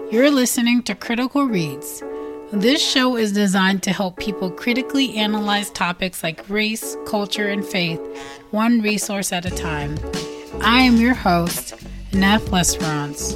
You're listening to Critical Reads. This show is designed to help people critically analyze topics like race, culture, and faith, one resource at a time. I am your host, Neff Lesperance.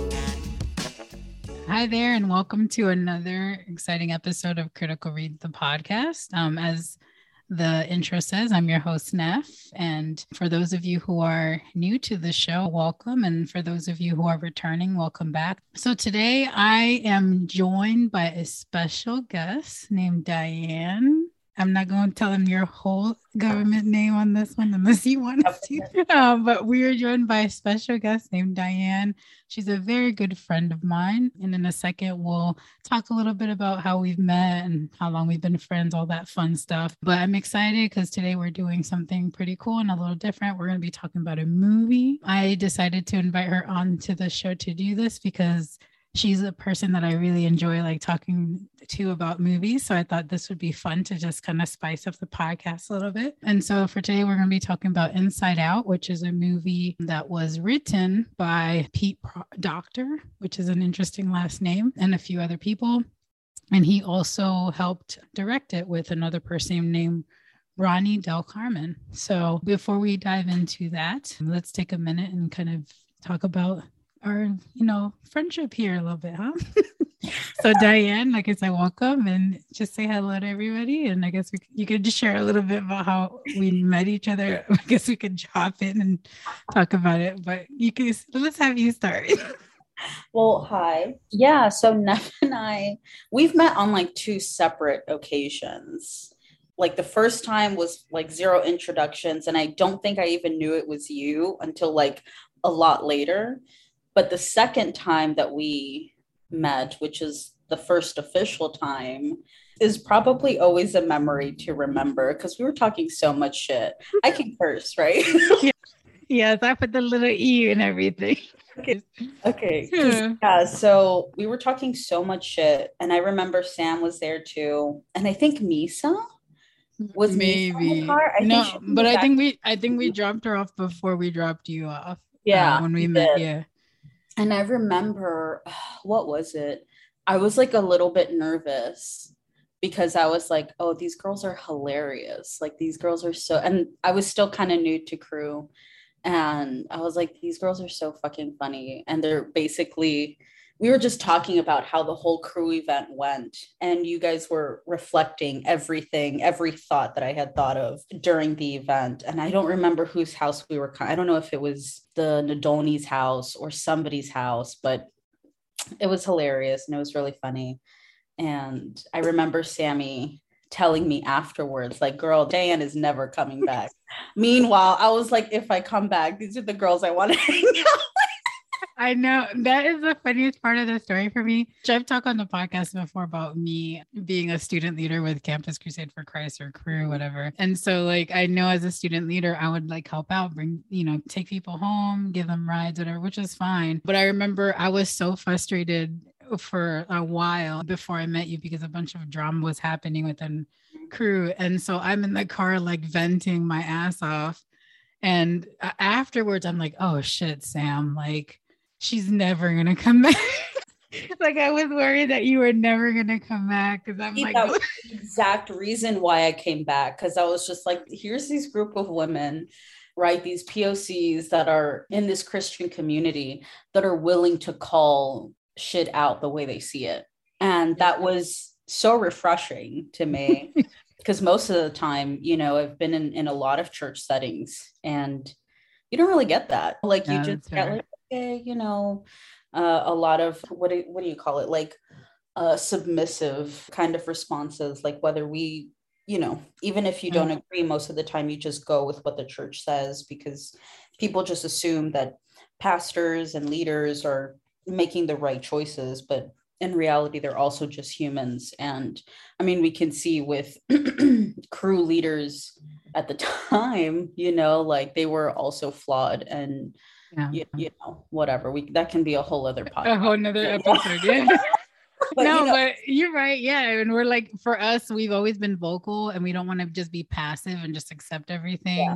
Hi there, and welcome to another exciting episode of Critical Reads, the podcast. As the intro says, I'm your host, Neff, and for those of you who are new to the show, welcome, and for those of you who are returning, welcome back. So today I am joined by a special guest named Diane. I'm not going to tell him your whole government name on this one unless you want to. But we are joined by a special guest named Diane. She's a very good friend of mine. And in a second, we'll talk a little bit about how we've met and how long we've been friends, all that fun stuff. But I'm excited because today we're doing something pretty cool and a little different. We're going to be talking about a movie. I decided to invite her on to the show to do this because she's a person that I really enjoy like talking to about movies. So I thought this would be fun to just kind of spice up the podcast a little bit. And so for today, we're going to be talking about Inside Out, which is a movie that was written by Pete Docter, which is an interesting last name, and a few other people. And he also helped direct it with another person named Ronnie Del Carmen. So before we dive into that, let's take a minute and kind of talk about our, friendship here a little bit, huh? So Diane, like I said, welcome and just say hello to everybody. And I guess you could just share a little bit about how we met each other. I guess we could hop in and talk about it, but let's have you start. Well, hi. Yeah, so Neff and we've met on like two separate occasions. Like the first time was like zero introductions, and I don't think I even knew it was you until like a lot later. But the second time that we met, which is the first official time, is probably always a memory to remember because we were talking so much shit. I can curse, right? Yes, I put the little E and everything. Okay. Yeah, so we were talking so much shit, and I remember Sam was there too, and I think Misa was maybe in the car. I think we dropped her off before we dropped you off. Yeah, when we met. Yeah. And I remember, what was it? I was like a little bit nervous because I was like, oh, these girls are hilarious. Like these girls are and I was still kind of new to crew. And I was like, these girls are so fucking funny. And we were just talking about how the whole crew event went. And you guys were reflecting everything, every thought that I had thought of during the event. And I don't remember whose house we were. I don't know if it was the Nadolny's house or somebody's house, but it was hilarious and it was really funny. And I remember Sammy telling me afterwards, like, girl, Diane is never coming back. Meanwhile, I was like, if I come back, these are the girls I want to hang out with. I know that is the funniest part of the story for me. I've talked on the podcast before about me being a student leader with Campus Crusade for Christ or Crew, whatever. And so like, I know as a student leader, I would like help out, take people home, give them rides, whatever, which is fine. But I remember I was so frustrated for a while before I met you because a bunch of drama was happening within Crew. And so I'm in the car, like venting my ass off. And afterwards, I'm like, oh shit, Sam, like, she's never going to come back. Like I was worried that you were never going to come back because I'm like, that was the exact reason why I came back. Because I was just like, here's this group of women, right? These POCs that are in this Christian community that are willing to call shit out the way they see it. And that was so refreshing to me because most of the time, I've been in a lot of church settings and you don't really get that. Like you just get like, okay, a lot of what do you call it? Like submissive kind of responses, like whether we, even if you don't agree, most of the time you just go with what the church says because people just assume that pastors and leaders are making the right choices, but in reality, they're also just humans. And I mean, we can see with crew leaders at the time, like they were also flawed and whatever. That can be a whole other podcast. A whole nother episode, yeah. But you're right. Yeah. And we're like, for us, we've always been vocal and we don't want to just be passive and just accept everything.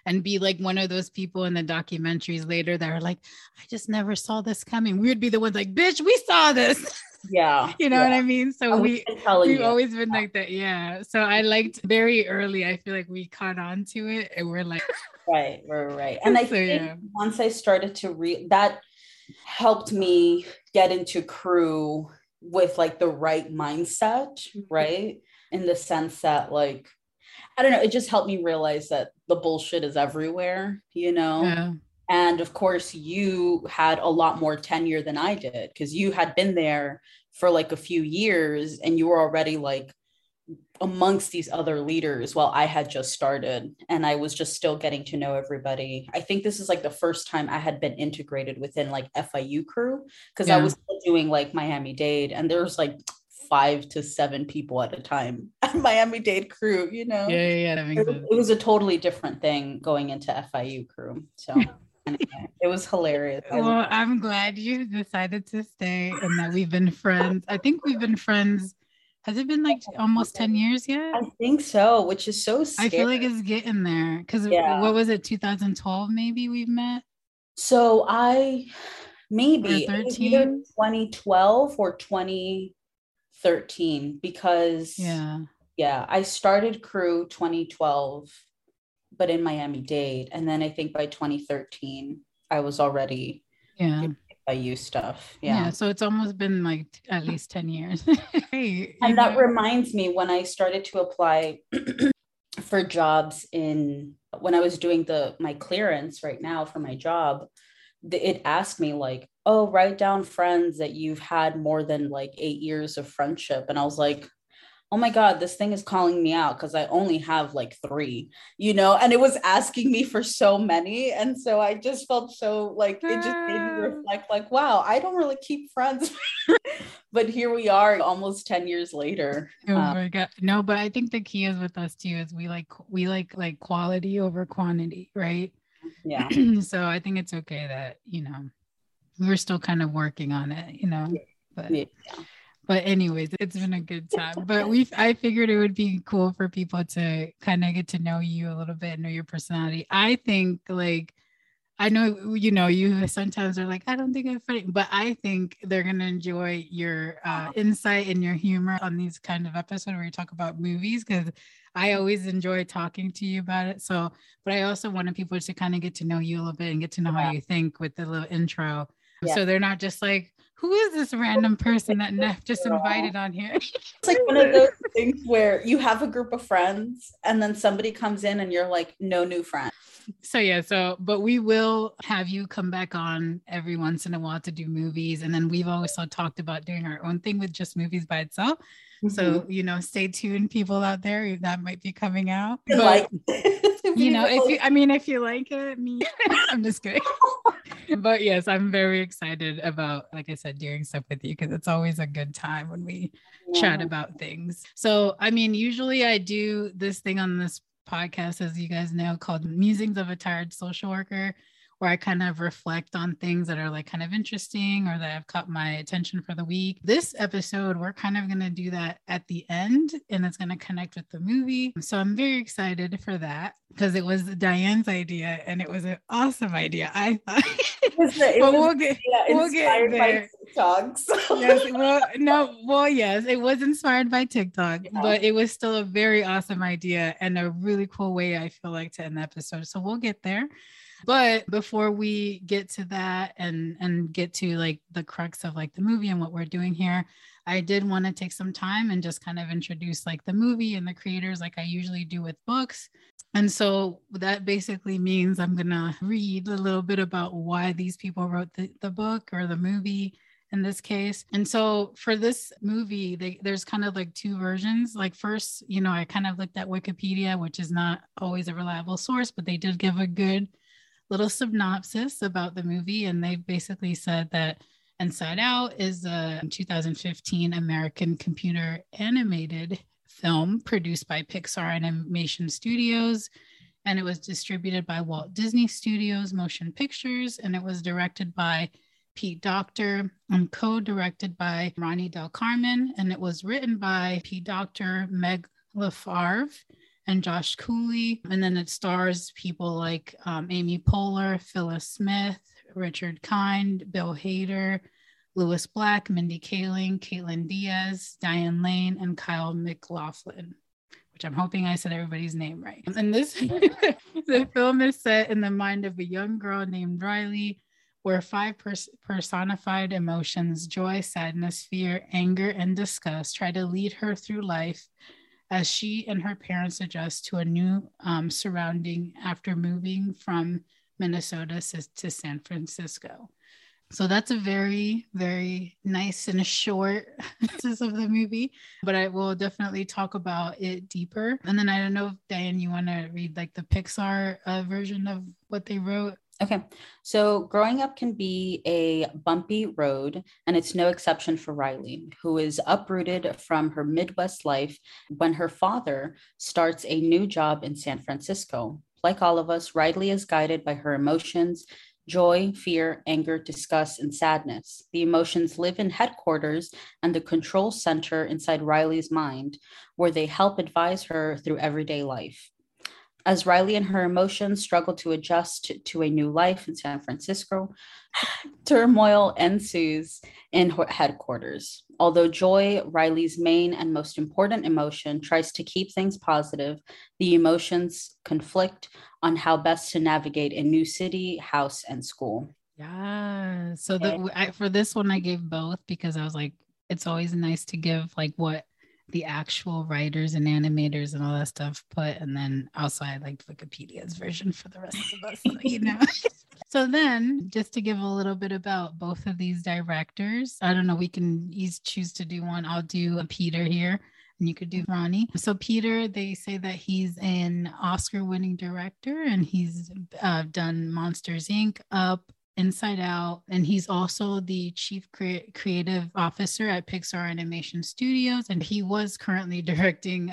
and be like one of those people in the documentaries later that are like, I just never saw this coming. We would be the ones like, bitch, we saw this. Yeah. You know what I mean? So we've you. always been like that. Yeah. So I liked very early, I feel like we caught on to it and we're like, right. And I think once I started to read, that helped me get into crew with like the right mindset, right? In the sense that like, I don't know, it just helped me realize that the bullshit is everywhere, you know? Yeah. And of course, you had a lot more tenure than I did because you had been there for like a few years and you were already like amongst these other leaders while I had just started and I was just still getting to know everybody. I think this is like the first time I had been integrated within like FIU crew because I was still doing like Miami-Dade and there's like 5 to 7 people at a time at Miami-Dade crew, you know? Yeah. That makes sense. It was a totally different thing going into FIU crew. So anyway, it was hilarious. Well, I'm glad you decided to stay and that we've been friends. I think we've been friends. Has it been like almost 10 years yet? I think so, which is so scary. I feel like it's getting there because what was it, 2012 maybe we've met? So maybe 13? 2012 or 2013 because I started crew 2012 but in Miami-Dade and then I think by 2013 I was already FIU stuff. Yeah. So it's almost been like at least 10 years. And that reminds me when I started to apply for jobs when I was doing my clearance right now for my job, it asked me like, oh, write down friends that you've had more than like 8 years of friendship. And I was like, oh my God, this thing is calling me out because I only have like 3, you know, and it was asking me for so many. And so I just felt so like, it just made me reflect like, wow, I don't really keep friends. But here we are almost 10 years later. Oh my God. No, but I think the key is with us too, is we like quality over quantity, right? Yeah. So I think it's okay that, you know, we're still kind of working on it, you know, but anyways, it's been a good time. But I figured it would be cool for people to kind of get to know you a little bit, know your personality. I think like, I know, you know, you sometimes are like, I don't think I'm funny, but I think they're going to enjoy your insight and your humor on these kind of episodes where you talk about movies, because I always enjoy talking to you about it. So, but I also wanted people to kind of get to know you a little bit and get to know how you think with the little intro. Yeah. So they're not just like, who is this random person that Neff just invited on here? It's like one of those things where you have a group of friends and then somebody comes in and you're like, no new friends. But we will have you come back on every once in a while to do movies. And then we've also talked about doing our own thing with just movies by itself. Mm-hmm. So, you know, stay tuned, people out there, that might be coming out. But, you know, if you like it, I'm just kidding. But yes, I'm very excited about, like I said, doing stuff with you, because it's always a good time when we chat about things. So, I mean, usually I do this thing on this podcast, as you guys know, called Musings of a Tired Social Worker, where I kind of reflect on things that are like kind of interesting or that have caught my attention for the week. This episode, we're kind of going to do that at the end, and it's going to connect with the movie. So I'm very excited for that, because it was Diane's idea and it was an awesome idea, I thought. We'll get there. TikTok, so. Yes, it was inspired by TikTok, but it was still a very awesome idea and a really cool way, I feel like, to end the episode. So we'll get there. But before we get to that and get to like the crux of like the movie and what we're doing here, I did want to take some time and just kind of introduce like the movie and the creators, like I usually do with books. And so that basically means I'm going to read a little bit about why these people wrote the book or the movie in this case. And so for this movie, there's kind of like 2 versions. Like first, you know, I kind of looked at Wikipedia, which is not always a reliable source, but they did give a good little synopsis about the movie. And they basically said that Inside Out is a 2015 American computer animated film produced by Pixar Animation Studios, and it was distributed by Walt Disney Studios Motion Pictures, and it was directed by Pete Docter and co-directed by Ronnie Del Carmen, and it was written by Pete Docter, Meg LaFarve, and Josh Cooley. And then it stars people like Amy Poehler, Phyllis Smith, Richard Kind, Bill Hader, Lewis Black, Mindy Kaling, Caitlin Diaz, Diane Lane, and Kyle MacLachlan, which I'm hoping I said everybody's name right. And the film is set in the mind of a young girl named Riley, where five personified emotions, joy, sadness, fear, anger, and disgust, try to lead her through life as she and her parents adjust to a new surrounding after moving from Minnesota to San Francisco. So that's a very, very nice and short synopsis of the movie, but I will definitely talk about it deeper. And then I don't know if Diane, you want to read like the Pixar version of what they wrote? Okay, so growing up can be a bumpy road, and it's no exception for Riley, who is uprooted from her Midwest life when her father starts a new job in San Francisco. Like all of us, Riley is guided by her emotions, joy, fear, anger, disgust, and sadness. The emotions live in headquarters and the control center inside Riley's mind, where they help advise her through everyday life. As Riley and her emotions struggle to adjust to a new life in San Francisco, turmoil ensues in headquarters. Although joy, Riley's main and most important emotion, tries to keep things positive, the emotions conflict on how best to navigate a new city, house, and school. Yeah. So for this one, I gave both because I was like, it's always nice to give like what the actual writers and animators and all that stuff put, and then also I liked Wikipedia's version for the rest of us, you know. So then just to give a little bit about both of these directors, I don't know, we can each choose to do one. I'll do a Peter here and you could do Ronnie. So Peter, they say that he's an Oscar-winning director and he's done Monsters Inc., Up, Inside Out, and he's also the chief creative officer at Pixar Animation Studios, and he was currently directing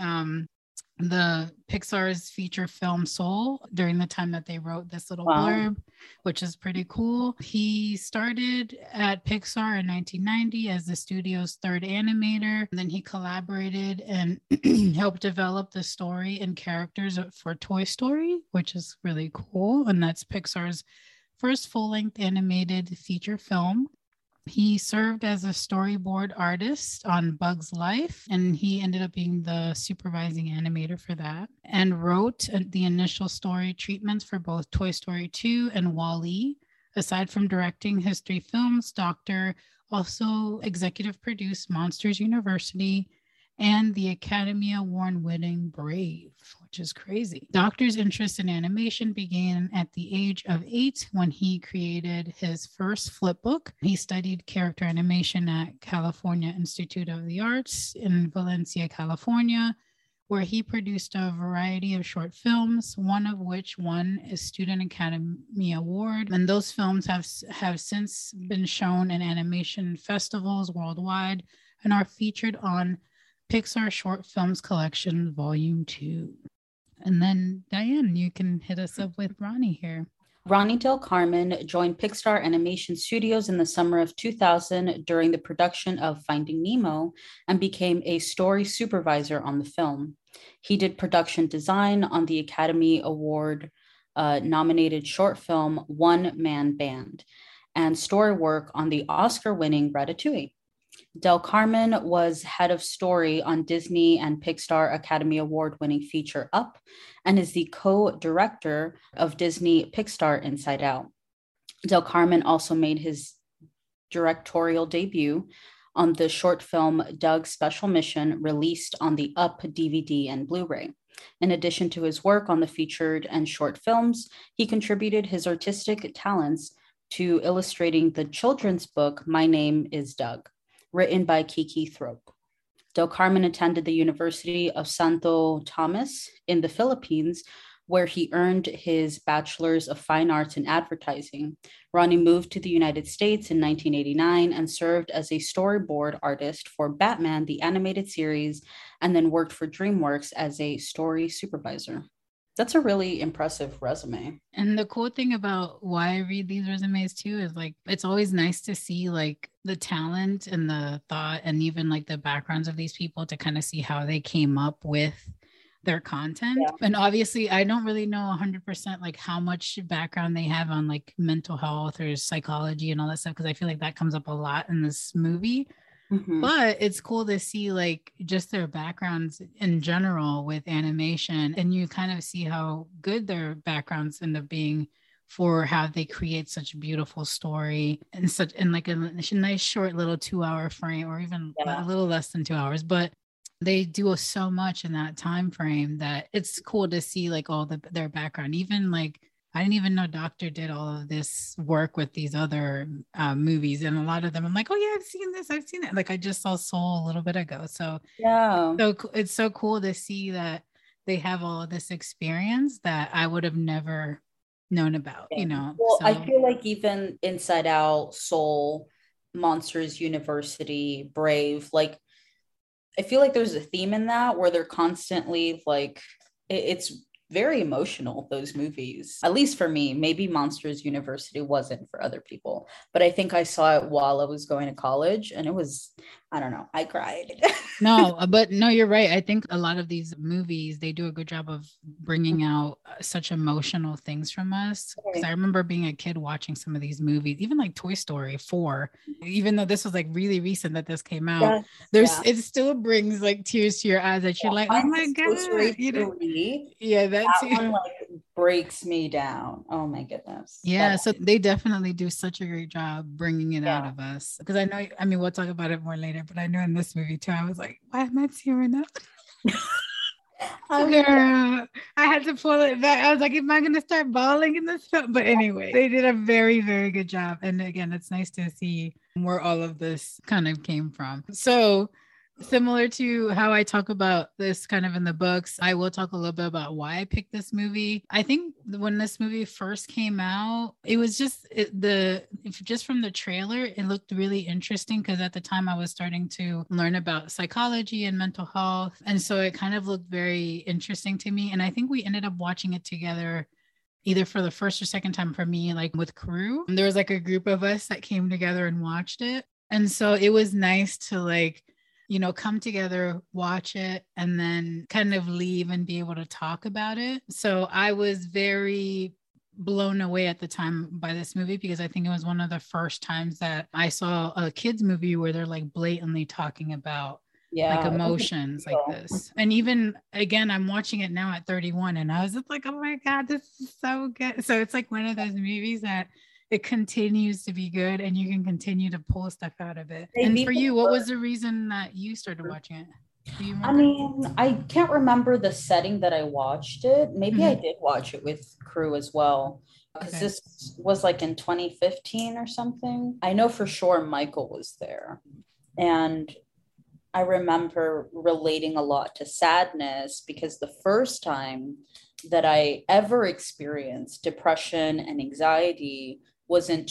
the Pixar's feature film Soul during the time that they wrote this little blurb, which is pretty cool. He started at Pixar in 1990 as the studio's third animator, and then he collaborated and helped develop the story and characters for Toy Story, which is really cool, and that's Pixar's first full-length animated feature film. He served as a storyboard artist on Bug's Life, and he ended up being the supervising animator for that, and wrote the initial story treatments for both Toy Story 2 and WALL-E. Aside from directing his 3 films, Doctor also executive produced Monsters University and the Academy Award-winning Brave, which is crazy. Doctor's interest in animation began at the age of 8 when he created his first flip book. He studied character animation at California Institute of the Arts in Valencia, California, where he produced a variety of short films, one of which won a Student Academy Award. And those films have since been shown in animation festivals worldwide and are featured on Pixar Short Films Collection, Volume 2. And then, Diane, you can hit us up with Ronnie here. Ronnie Del Carmen joined Pixar Animation Studios in the summer of 2000 during the production of Finding Nemo and became a story supervisor on the film. He did production design on the Academy Award nominated short film One Man Band and story work on the Oscar-winning Ratatouille. Del Carmen was head of story on Disney and Pixar Academy Award-winning feature Up and is the co-director of Disney Pixar Inside Out. Del Carmen also made his directorial debut on the short film Doug's Special Mission, released on the Up DVD and Blu-ray. In addition to his work on the featured and short films, he contributed his artistic talents to illustrating the children's book My Name is Doug, written by Kiki Thrope. Del Carmen attended the University of Santo Tomas in the Philippines, where he earned his Bachelor's of Fine Arts in Advertising. Ronnie moved to the United States in 1989 and served as a storyboard artist for Batman, the animated series, and then worked for DreamWorks as a story supervisor. That's a really impressive resume. And the cool thing about why I read these resumes too is like, it's always nice to see like the talent and the thought and even like the backgrounds of these people to kind of see how they came up with their content. Yeah. And obviously I don't really know 100% like how much background they have on like mental health or psychology and all that stuff, because I feel like that comes up a lot in this movie. Mm-hmm. But it's cool to see like just their backgrounds in general with animation, and you kind of see how good their backgrounds end up being for how they create such a beautiful story and such in like a nice short little 2 hour frame, or even Yeah. a little less than 2 hours. But they do so much in that time frame that it's cool to see like all their background. Even like I didn't even know Doctor did all of this work with these other movies, and a lot of them I'm like, oh yeah, I've seen this, I've seen it. Like I just saw Soul a little bit ago, so Yeah. it's so cool to see that they have all of this experience that I would have never known about, Yeah. you know. Well, I So feel like even Inside Out, Soul, Monsters University, Brave, like I feel like there's a theme in that where they're constantly like it's very emotional, those movies. At least for me, maybe Monsters University wasn't for other people, but I think I saw it while I was going to college and it was, I don't know, I cried. no, but no, you're right. I think a lot of these movies, they do a good job of bringing out such emotional things from us. Because I remember being a kid watching some of these movies, even like Toy Story 4, even though this was like really recent that this came out, Yes, there's yeah. it still brings like tears to your eyes that you're like, oh Mine's my Toy Story God, you know, 3. yeah, that That too. one like breaks me down. Oh my goodness. Yeah, That so they definitely do such a great job bringing it out yeah. of us. Because I know, I mean, we'll talk about it more later, but I know in this movie too, I was like, why am I tearing up? I'm Girl, I had to pull it back. I was like, am I going to start bawling in this film? But anyway, they did a very, very good job. And again, it's nice to see where all of this kind of came from. So, similar to how I talk about this kind of in the books, I will talk a little bit about why I picked this movie. I think when this movie first came out, it was just just from the trailer, it looked really interesting because at the time I was starting to learn about psychology and mental health. And so it kind of looked very interesting to me. And I think we ended up watching it together either for the first or second time for me, like with crew. There was like a group of us that came together and watched it. And so it was nice to like, you know, come together, watch it, and then kind of leave and be able to talk about it. So I was very blown away at the time by this movie because I think it was one of the first times that I saw a kids movie where they're like blatantly talking about like yeah. emotions like this. And even again, I'm watching it now at 31 and I was just like, oh my God, this is so good. So it's like one of those movies that it continues to be good and you can continue to pull stuff out of it. They And beat for the you, what was first. the reason that you started watching it? Do you I remember? mean, I can't remember the setting that I watched it. Maybe I Mhm. did watch it with crew as well. Because Okay. this was like in 2015 or something. I know for sure Michael was there. And I remember relating a lot to sadness because the first time that I ever experienced depression and anxiety was in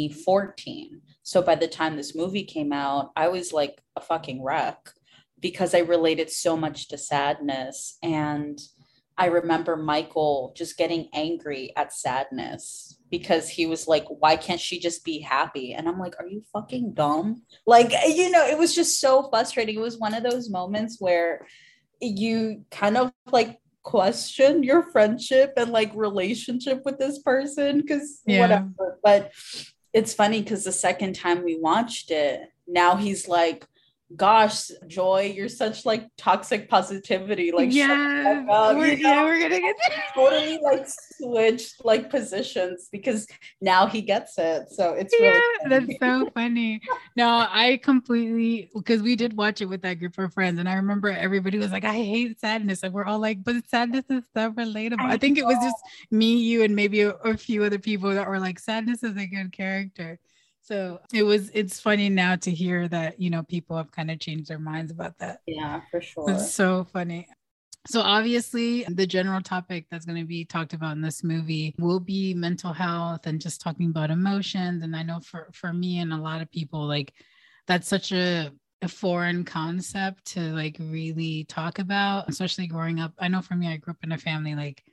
2014. So by the time this movie came out, I was like a fucking wreck because I related so much to sadness. And I remember Michael just getting angry at sadness because he was like, why can't she just be happy? And I'm like, are you fucking dumb? Like, you know, it was just so frustrating. It was one of those moments where you kind of like question your friendship and like relationship with this person because Yeah. whatever. But it's funny because the second time we watched it, now he's like, gosh, Joy, you're such like toxic positivity. Like, shut the Yeah. fuck up. You know, We're gonna get totally like switched like positions because now he gets it. So it's really yeah, that's funny. so funny. No, I completely because we did watch it with that group of friends, and I remember everybody was like, "I hate sadness," and we're all like, "But sadness is so relatable." I I think it was know. just me, you, and maybe a few other people that were like, "Sadness is a good character." So it's funny now to hear that, you know, people have kind of changed their minds about that. Yeah, for It's sure. so funny. So obviously the general topic that's going to be talked about in this movie will be mental health and just talking about emotions. And I know for me and a lot of people, like that's such a foreign concept to like really talk about, especially growing up. I know for me, I grew up in a family like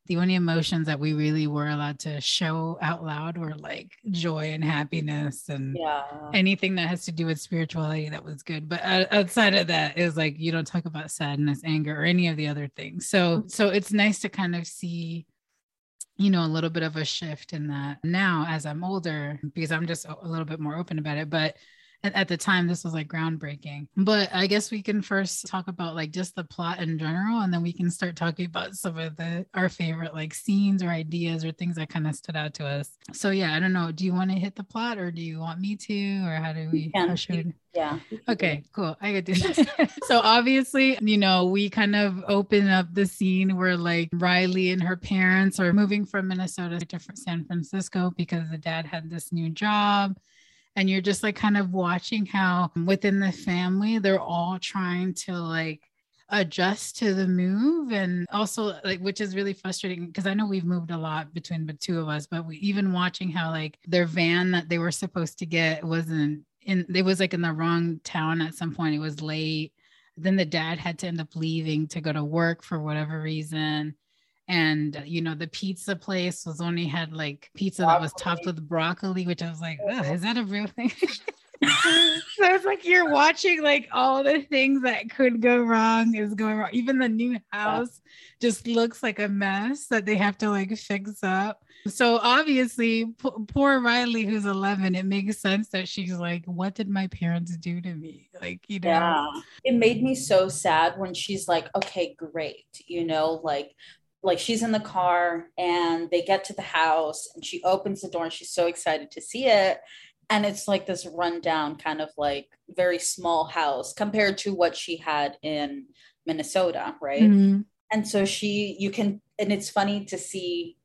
the only emotions that we really were allowed to show out loud were like joy and happiness and anything that has to do with spirituality. That was good. But outside of that, it was like, you don't talk about sadness, anger, or any of the other things. So it's nice to kind of see, you know, a little bit of a shift in that now as I'm older, because I'm just a little bit more open about it. But at the time, this was like groundbreaking. But I guess we can first talk about like just the plot in general, and then we can start talking about some of our favorite like scenes or ideas or things that kind of stood out to us. So yeah, I don't know. Do you want to hit the plot, or do you want me to, or how should we? Yeah. Okay, cool. I get this. So obviously, you know, we kind of open up the scene where like Riley and her parents are moving from Minnesota to San Francisco because the dad had this new job. And you're just like kind of watching how within the family, they're all trying to like adjust to the move. And also like, which is really frustrating because I know we've moved a lot between the two of us, but we even watching how like their van that they were supposed to get it was like in the wrong town at some point. It was late. Then the dad had to end up leaving to go to work for whatever reason. And you know, the pizza place had like pizza that was topped with broccoli, which I was like, oh, is that a real thing? So it's like you're watching like all the things that could go wrong is going wrong. Even the new house just looks like a mess that they have to like fix up. So obviously poor Riley, who's 11, it makes sense that she's like, what did my parents do to me? Like, you know. Yeah, it made me so sad when she's like, okay, great, you know, like she's in the car and they get to the house and she opens the door and she's so excited to see it. And it's like this rundown kind of like very small house compared to what she had in Minnesota. Right. Mm-hmm. And so and it's funny to see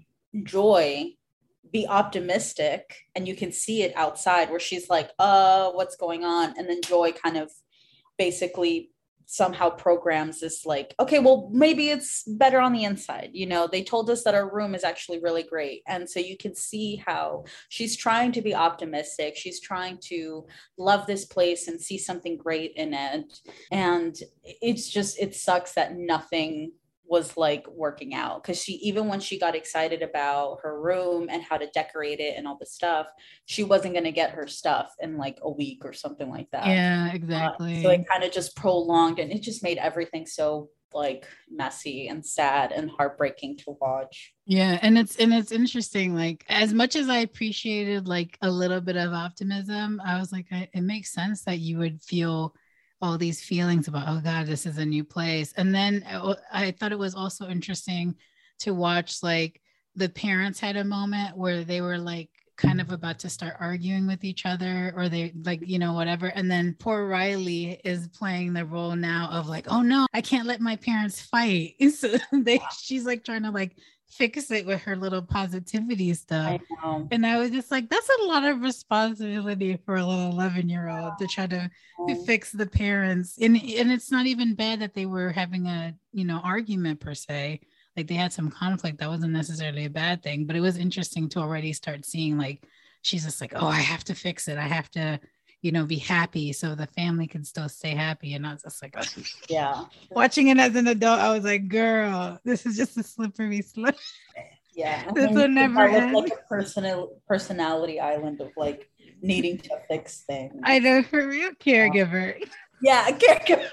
Joy be optimistic, and you can see it outside where she's like, what's going on? And then Joy kind of basically somehow programs this like, okay, well, maybe it's better on the inside. You know, they told us that our room is actually really great. And so you can see how she's trying to be optimistic. She's trying to love this place and see something great in it. And it sucks that nothing was like working out, because even when she got excited about her room and how to decorate it and all the stuff, she wasn't going to get her stuff in like a week or something like that. Yeah, exactly. So it kind of just prolonged, and it just made everything so like messy and sad and heartbreaking to watch. Yeah, and it's interesting, like as much as I appreciated like a little bit of optimism, I was like, it makes sense that you would feel all these feelings about, oh God, this is a new place. And then I thought it was also interesting to watch, like the parents had a moment where they were like kind of about to start arguing with each other, or they like, you know, whatever. And then poor Riley is playing the role now of like, oh no, I can't let my parents fight. So she's like trying to like fix it with her little positivity stuff. And I was just like, that's a lot of responsibility for a little 11-year-old to try to fix the parents. And it's not even bad that they were having a, you know, argument per se. Like they had some conflict. That wasn't necessarily a bad thing, but it was interesting to already start seeing like, she's just like, oh, I have to fix it. I have to, you know, be happy so the family can still stay happy. And I was just like, yeah. Watching it as an adult, I was like, girl, this is just a slippery slope. Yeah. This will never end. Like a personality island of like needing to fix things. I know, for real. Caregiver. Yeah, caregiver.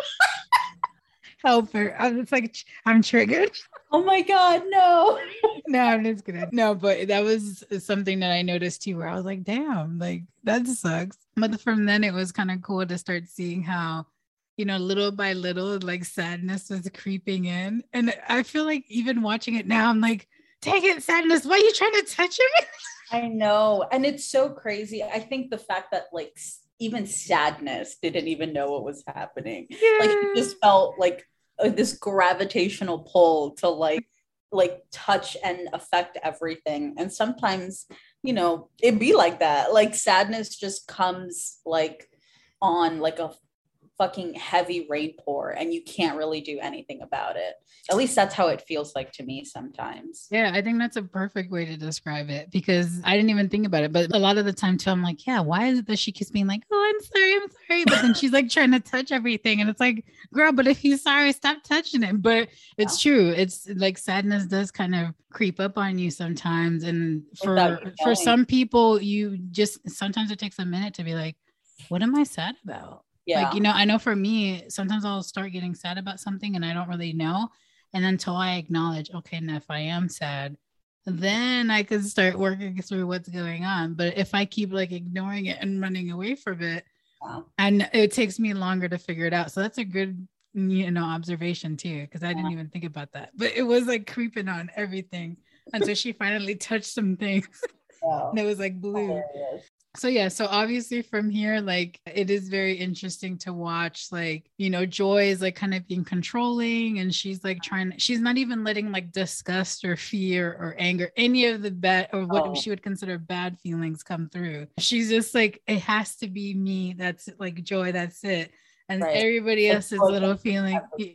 Helper. I was like, I'm triggered. Oh my God, no. No, I'm just kidding. No, but that was something that I noticed too, where I was like, damn, like that sucks. But from then it was kind of cool to start seeing how, you know, little by little, like sadness was creeping in. And I feel like even watching it now, I'm like, dang it, sadness, why are you trying to touch me? I know. And it's so crazy. I think the fact that like even sadness didn't even know what was happening. Yeah. Like it just felt like this gravitational pull to like touch and affect everything. And sometimes, you know, it'd be like that. Like sadness just comes like on like a fucking heavy rain pour and you can't really do anything about it. At least that's how it feels like to me sometimes. Yeah, I think that's a perfect way to describe it because I didn't even think about it. But a lot of the time, too, I'm like, yeah, why is it that she keeps being like, oh, I'm sorry. But then she's like trying to touch everything. And it's like, girl, but if he's sorry, stop touching it. But it's true. It's like sadness does kind of creep up on you sometimes. And for some people, you just sometimes it takes a minute to be like, what am I sad about? Yeah. Like, I know for me, sometimes I'll start getting sad about something and I don't really know. And until I acknowledge, okay, and if I am sad, then I can start working through what's going on. But if I keep like ignoring it and running away from it, and it takes me longer to figure it out. So that's a good, observation too, because I didn't even think about that. But it was like creeping on everything until she finally touched some things. And it was like blue. Hilarious. So yeah, so obviously from here, like it is very interesting to watch, like, Joy is like kind of being controlling and she's like she's not even letting like disgust or fear or anger, any of the bad or what she would consider bad feelings come through. She's just like, it has to be me. That's like Joy. That's it. And everybody else's little feeling. Yeah.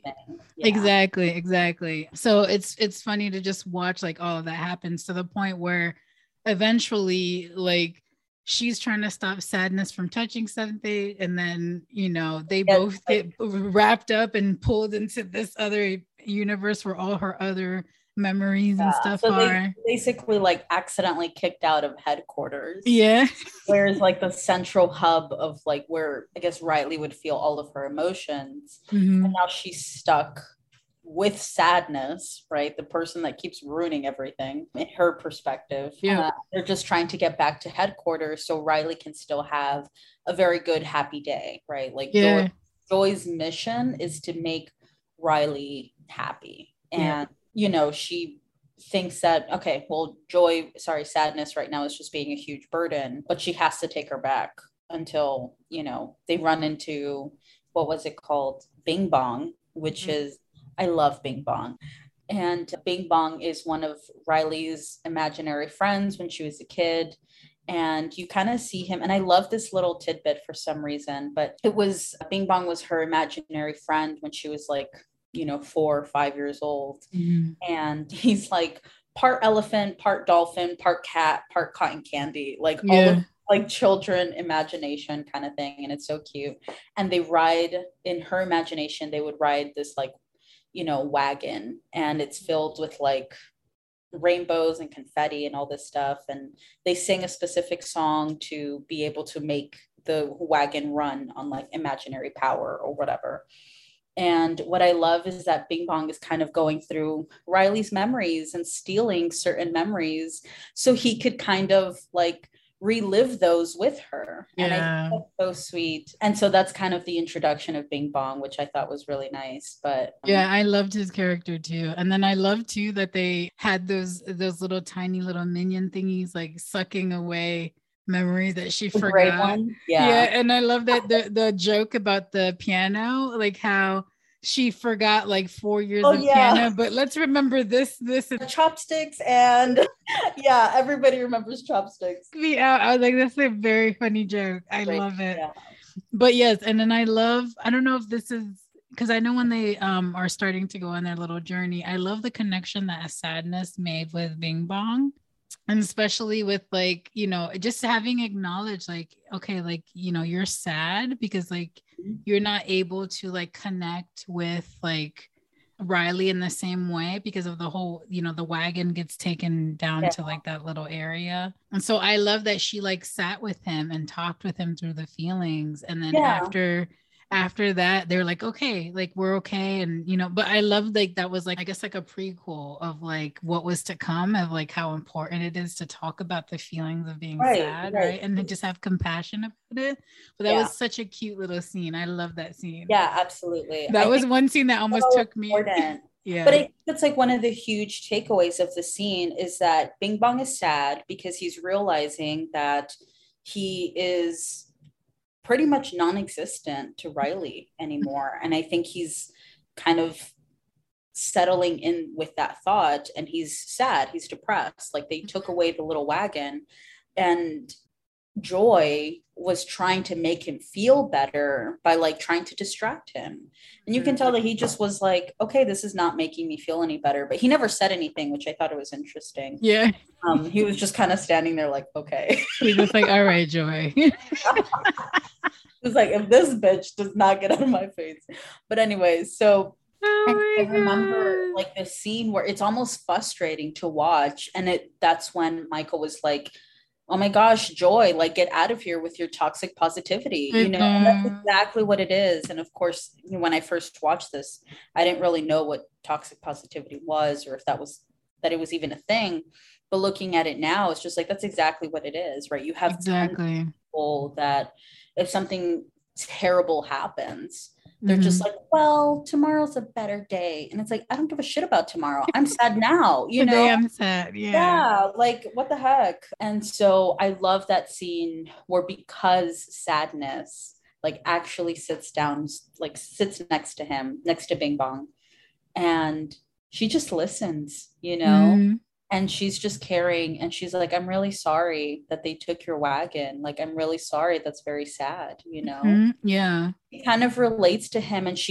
Exactly. So it's funny to just watch like all of that happens to the point where eventually like she's trying to stop sadness from touching something, and then they both get wrapped up and pulled into this other universe where all her other memories and stuff are. They basically like accidentally kicked out of headquarters. Yeah. Whereas like the central hub of like where I guess Riley would feel all of her emotions. And now she's stuck with sadness, right? The person that keeps ruining everything in her perspective. Yeah. They're just trying to get back to headquarters so Riley can still have a very good, happy day, right? Like Joy's mission is to make Riley happy. And, she thinks that, okay, well, sadness right now is just being a huge burden, but she has to take her back until, they run into, what was it called? Bing Bong, which is, I love Bing Bong. And Bing Bong is one of Riley's imaginary friends when she was a kid. And you kind of see him. And I love this little tidbit for some reason, but Bing Bong was her imaginary friend when she was like, 4 or 5 years old. And he's like part elephant, part dolphin, part cat, part cotton candy, like all of like children imagination kind of thing. And it's so cute. And they ride in her imagination, they would ride this like, wagon, and it's filled with like rainbows and confetti and all this stuff. And they sing a specific song to be able to make the wagon run on like imaginary power or whatever. And what I love is that Bing Bong is kind of going through Riley's memories and stealing certain memories so he could kind of like relive those with her. And I think that's so sweet. And so that's kind of the introduction of Bing Bong, which I thought was really nice. But I loved his character too. And then I love too that they had those little tiny little minion thingies like sucking away memories that she forgot. And I love that the joke about the piano, like how she forgot like 4 years of piano, but let's remember this and chopsticks. And everybody remembers chopsticks. I was like, that's a very funny joke. I love it. But yes, and then I don't know if this is because I know when they are starting to go on their little journey, I love the connection that Sadness made with Bing Bong. And especially with like, just having acknowledged like, okay, like, you're sad because like you're not able to like connect with like Riley in the same way because of the whole, the wagon gets taken down to like that little area. And so I love that she like sat with him and talked with him through the feelings. And then after that they're like, okay, like we're okay. And but I love like that was like I guess like a prequel of like what was to come, of like how important it is to talk about the feelings of being sad, right? And to just have compassion about it. But that was such a cute little scene. I love that scene. Absolutely. That was one scene that almost took me. But I think it's like one of the huge takeaways of the scene is that Bing Bong is sad because he's realizing that he is pretty much non-existent to Riley anymore. And I think he's kind of settling in with that thought, and he's sad, he's depressed. Like they took away the little wagon, and Joy was trying to make him feel better by like trying to distract him. And you can tell that he just was like, okay, this is not making me feel any better. But he never said anything, which I thought it was interesting. Yeah. He was just kind of standing there like, okay. He's just like, all right, Joy. It's like, if this bitch does not get out of my face. But anyways, so I remember God. like the scene where it's almost frustrating to watch. And that's when Michael was like, oh my gosh, Joy, like get out of here with your toxic positivity, you know, and that's exactly what it is. And of course, when I first watched this, I didn't really know what toxic positivity was, or if that it was even a thing. But looking at it now, it's just like, that's exactly what it is, right? You have Exactly. people that if something terrible happens, they're just like, well, tomorrow's a better day. And it's like, I don't give a shit about tomorrow. I'm sad now, you Today know? I'm sad. Yeah. Yeah, like what the heck? And so I love that scene where, because Sadness like actually sits down, like sits next to him, next to Bing Bong, and she just listens, you know? Mhm. And she's just caring, and she's like, I'm really sorry that they took your wagon. Like, I'm really sorry. That's very sad, you know? Mhm. Yeah. It kind of relates to him, and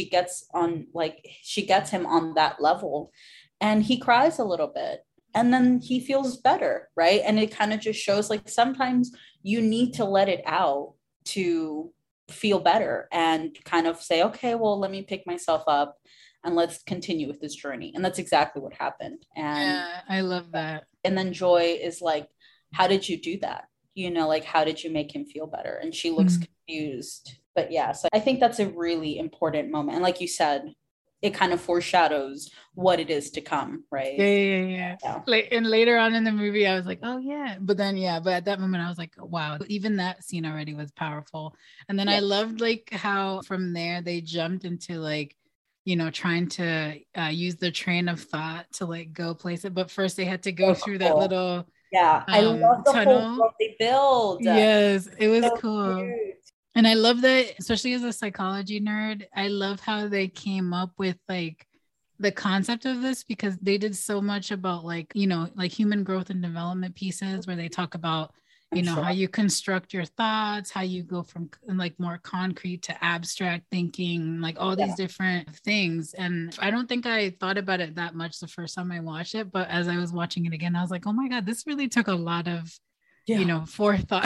she gets him on that level, and he cries a little bit, and then he feels better, right? And it kind of just shows like sometimes you need to let it out to feel better and kind of say, okay, well, let me pick myself up and let's continue with this journey. And that's exactly what happened. Yeah. I love that. And then Joy is like, how did you do that? You know, like, how did you make him feel better? And she looks Mhm. confused. But yeah, so I think that's a really important moment. And like you said, it kind of foreshadows what it is to come, Yeah, right? yeah, yeah. Yeah. Like, and later on in the movie, I was like, oh yeah. But then yeah, but at that moment I was like, wow, even that scene already was powerful. And then I Yeah. loved like how from there they jumped into like, trying to use the train of thought to like go place it. But first they had to go So through that cool. little Yeah. I love the whole tunnel. world they build. Yes, it was So cool. cute. And I love that, especially as a psychology nerd, I love how they came up with like the concept of this because they did so much about like, like human growth and development pieces where they talk about, I'm how sure. you construct your thoughts, how you go from like more concrete to abstract thinking, like all these Yeah. different things. And I don't think I thought about it that much the first time I watched it, but as I was watching it again, I was like, oh my God, this really took a lot of, Yeah. forethought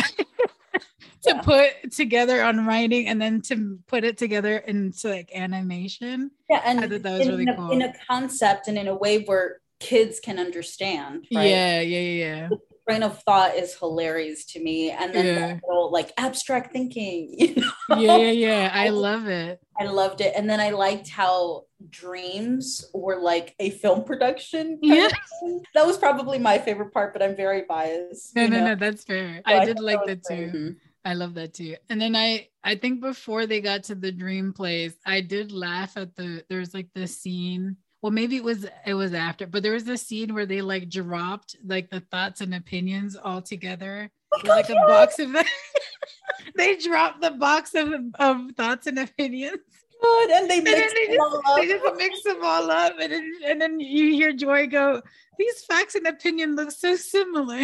to Yeah. put together on writing and then to put it together into like animation. Yeah. I And thought that was really in cool. a concept and in a way where kids can understand, right? Yeah, yeah, yeah, Train of thought is hilarious to me. And then that yeah. little like abstract thinking, you Yeah, know? yeah, yeah. I I love it. I loved it. And then I liked how Dreams were like a film production kind Yeah. of thing. That was probably my favorite part, but I'm very biased, No, you no, know? no, that's fair. So I I did thought that like was that great. too. I love that too. And then I think before they got to the dream place, I did laugh at there's like this scene. Well, maybe it was after, but there was this scene where they like dropped like the thoughts and opinions all together. Oh It was my like a God, box of them. They dropped the box of thoughts and opinions. God. And they And then mixed them all they up. just mix them all up. And then you hear Joy go, these facts and opinion look so similar.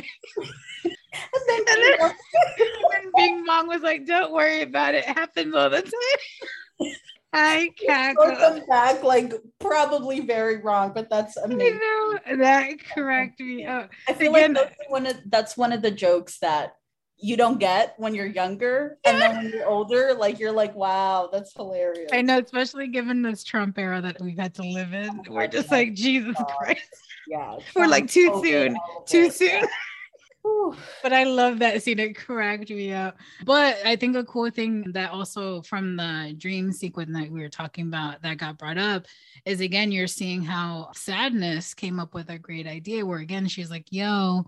And then And Bing then, Bong, and then Bing Bong was like, don't worry about it. It happens all the time. I wrote cackle. them back like probably very wrong, but that's amazing. I know. That cracked me up. I feel like Again, that's one of the jokes that you don't get when you're younger, and then when you're older, like you're like, wow, that's hilarious. I know, especially given this Trump era that we've had to live in, Oh we're my just God. like, Jesus Christ. Yeah, We're Trump, like, too COVID, soon, all of too it. soon. Whew. But I love that scene. It cracked me up. But I think a cool thing that also from the dream sequence that we were talking about that got brought up is again, you're seeing how Sadness came up with a great idea where again, she's like, yo,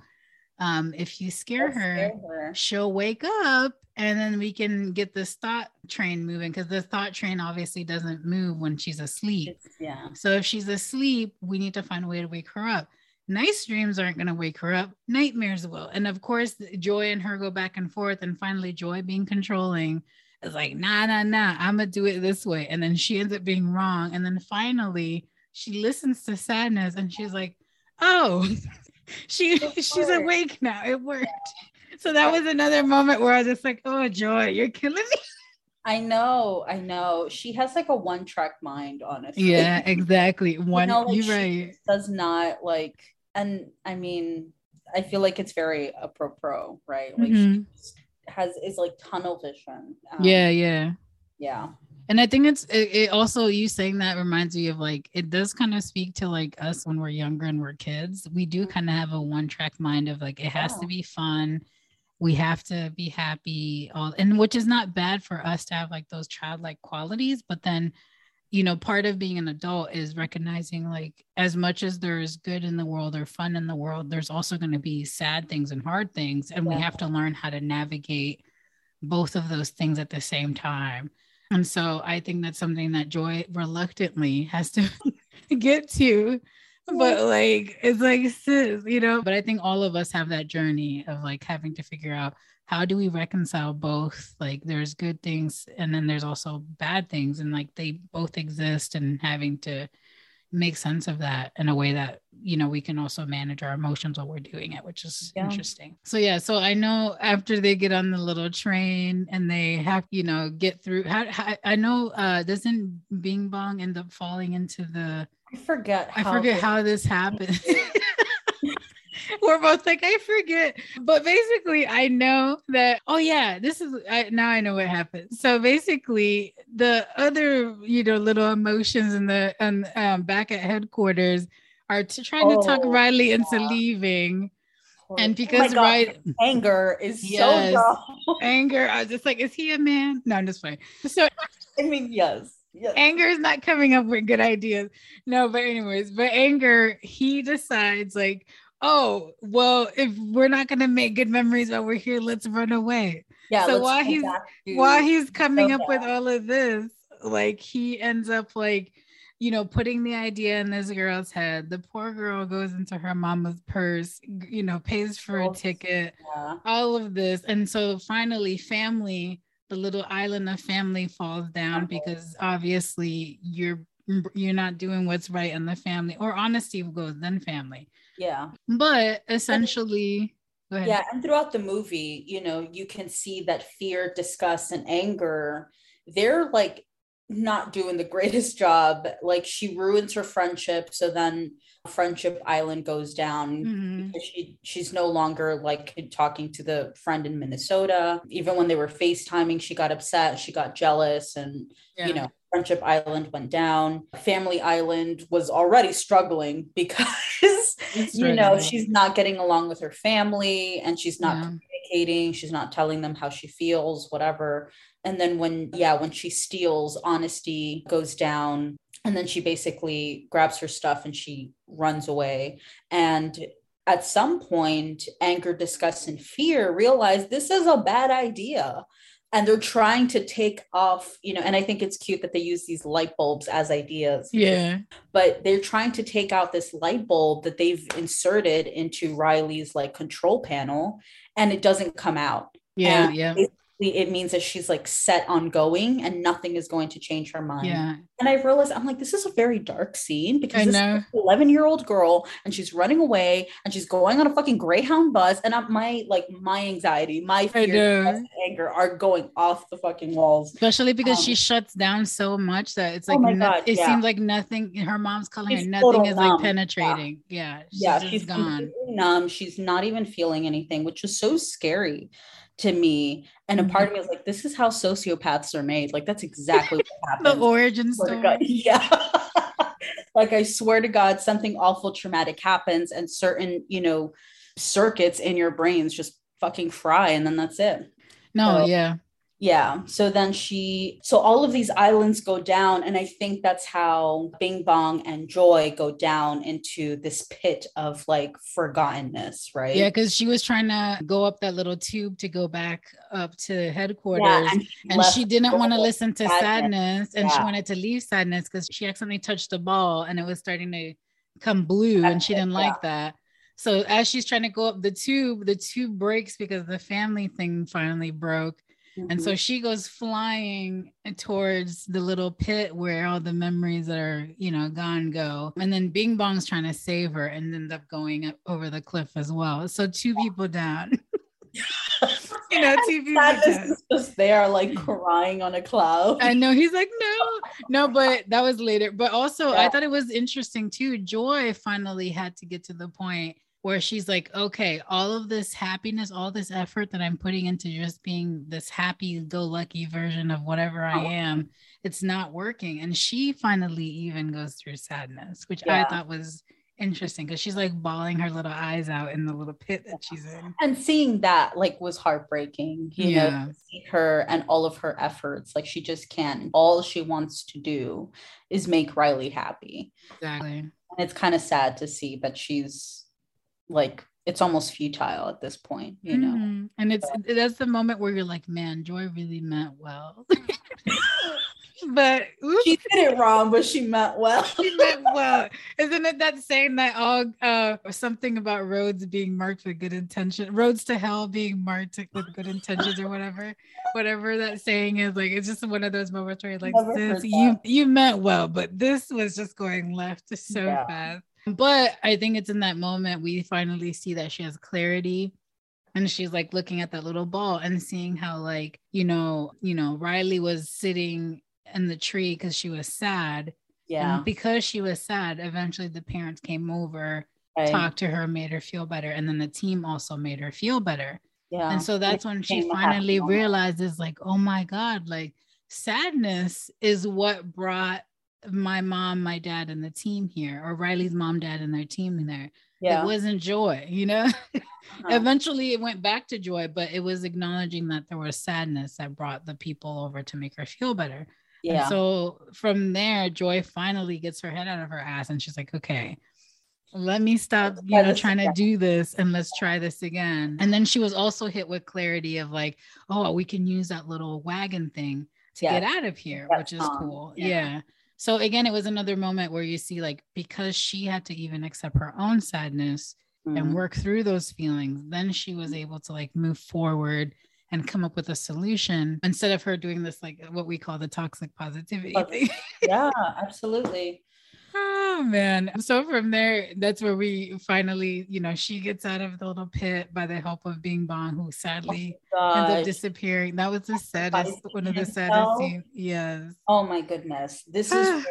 if you scare Let's her, scare her. she'll wake up and then we can get this thought train moving because the thought train obviously doesn't move when she's asleep. Yeah. So if she's asleep, we need to find a way to wake her up. Nice dreams aren't going to wake her up. Nightmares will. And of course, Joy and her go back and forth. And finally, Joy being controlling is like, nah, nah, nah, I'm going to do it this way. And then she ends up being wrong. And then finally, she listens to Sadness and she's like, oh, she's awake now. It worked. So that was another moment where I was just like, oh, Joy, you're killing me. I know. She has like a one-track mind, honestly. Yeah, exactly. One, Like you're she right. does not like, and I mean, I feel like it's very pro, right? Like she Hmm. is like tunnel vision. Yeah, yeah. Yeah. And I think it also, you saying that reminds me of like, it does kind of speak to like us when we're younger and we're kids. We do kind of have a one track mind of like, it has to Yeah. be fun. We have to be happy, all, and which is not bad for us to have like those childlike qualities. But then, part of being an adult is recognizing like as much as there's good in the world or fun in the world, there's also going to be sad things and hard things. And we Yeah. have to learn how to navigate both of those things at the same time. And so I think that's something that Joy reluctantly has to get to. But like, it's like, sis, but I think all of us have that journey of like having to figure out how do we reconcile both? Like, there's good things and then there's also bad things, and like they both exist, and having to make sense of that in a way that we can also manage our emotions while we're doing it, which is interesting. So yeah, so I know after they get on the little train and they have get through, how I know doesn't Bing Bong end up falling into the I forget how this happened. We're both like, I forget. But basically, I know that, oh, yeah, now I know what happened. So basically, the other, little emotions in the back at headquarters are trying to talk Riley into leaving. And because anger is yes, so dumb. Anger, I was just like, is he a man? No, I'm just playing. So I mean, yes. Anger is not coming up with good ideas. No, but anyways, Anger, he decides like, oh, well, if we're not gonna make good memories while we're here, let's run away. Yeah. So while he's coming up with all of this, like he ends up like, putting the idea in this girl's head. The poor girl goes into her mama's purse, pays for a ticket, all of this. And so finally, the little island of family falls down because obviously you're not doing what's right in the family, or honesty goes then family. Yeah. But essentially, go ahead. Yeah. And throughout the movie, you can see that fear, disgust, and anger, they're like not doing the greatest job. Like she ruins her friendship. So then Friendship Island goes down because she's no longer like talking to the friend in Minnesota. Even when they were FaceTiming, she got upset, she got jealous, and Friendship Island went down. Family Island was already struggling because she's not getting along with her family, and she's not communicating, she's not telling them how she feels, whatever. And then when she steals, honesty goes down. And then she basically grabs her stuff and she runs away. And at some point, anger, disgust, and fear realize this is a bad idea. And they're trying to take off, and I think it's cute that they use these light bulbs as ideas. Yeah. But they're trying to take out this light bulb that they've inserted into Riley's like control panel, and it doesn't come out. Yeah. And it means that she's like set on going and nothing is going to change her mind. Yeah. And I realized, I'm like, this is a very dark scene because this is an 11-year-old girl and she's running away and she's going on a fucking Greyhound bus. And my anxiety, my fear, and anger are going off the fucking walls. Especially because she shuts down so much that it's like, it seems like nothing, her mom's calling her, nothing is like penetrating. Yeah. She's gone. Numb. She's not even feeling anything, which is so scary to me. And a part of me is like, this is how sociopaths are made. Like, that's exactly what happened. The origin story. Yeah. Like, I swear to God, something awful traumatic happens and certain, circuits in your brains just fucking fry. And then that's it. Yeah. So then all of these islands go down. And I think that's how Bing Bong and Joy go down into this pit of like forgottenness, right? Yeah, because she was trying to go up that little tube to go back up to headquarters. And she didn't want to listen to sadness. And she wanted to leave sadness because she accidentally touched the ball and it was starting to come blue and she didn't like that. So as she's trying to go up the tube breaks because the family thing finally broke. And so she goes flying towards the little pit where all the memories that are, gone go. And then Bing Bong's trying to save her and ends up going up over the cliff as well. So 2 people down. TV Sadness is just there, like crying on a cloud. I know, he's like, no, but that was later. But also, I thought it was interesting too. Joy finally had to get to the point where she's like, okay, all of this happiness, all this effort that I'm putting into just being this happy-go-lucky version of whatever I am, it's not working. And she finally even goes through sadness, which I thought was interesting, because she's like bawling her little eyes out in the little pit that she's in. And seeing that like was heartbreaking, you know, to see her and all of her efforts. Like she just can't. All she wants to do is make Riley happy. Exactly. And it's kind of sad to see that she's like, it's almost futile at this point, you know. And that's the moment where you're like, man, Joy really meant well. But she did it wrong, but she meant well. She meant well. Isn't it that saying that all something about roads being marked with good intention, roads to hell being marked with good intentions, or whatever that saying is? Like, it's just one of those moments where you're like, this, you meant well, but this was just going left so fast. But I think it's in that moment we finally see that she has clarity. And she's like looking at that little ball and seeing how, like, you know, Riley was sitting in the tree because she was sad. Yeah. And because she was sad, eventually the parents came over, talked to her, made her feel better. And then the team also made her feel better. Yeah. And so that's when she finally realizes, like, oh my God, like sadness is what brought my mom, my dad, and the team here, or Riley's mom, dad, and their team there. Yeah. It wasn't joy, you know. Eventually it went back to joy, but it was acknowledging that there was sadness that brought the people over to make her feel better. Yeah. And so from there, Joy finally gets her head out of her ass and she's like, okay, let me stop, trying to do this, and let's try this again. And then she was also hit with clarity of like, oh, we can use that little wagon thing to get out of here, which is cool. Yeah. So again, it was another moment where you see, like, because she had to even accept her own sadness and work through those feelings, then she was able to like move forward and come up with a solution instead of her doing this, like what we call the toxic positivity thing. Yeah, absolutely. Oh man. So from there, that's where we finally, she gets out of the little pit by the help of Bing Bong, who sadly ends up disappearing. That was the saddest, one of the saddest scenes. Yes. Oh my goodness. This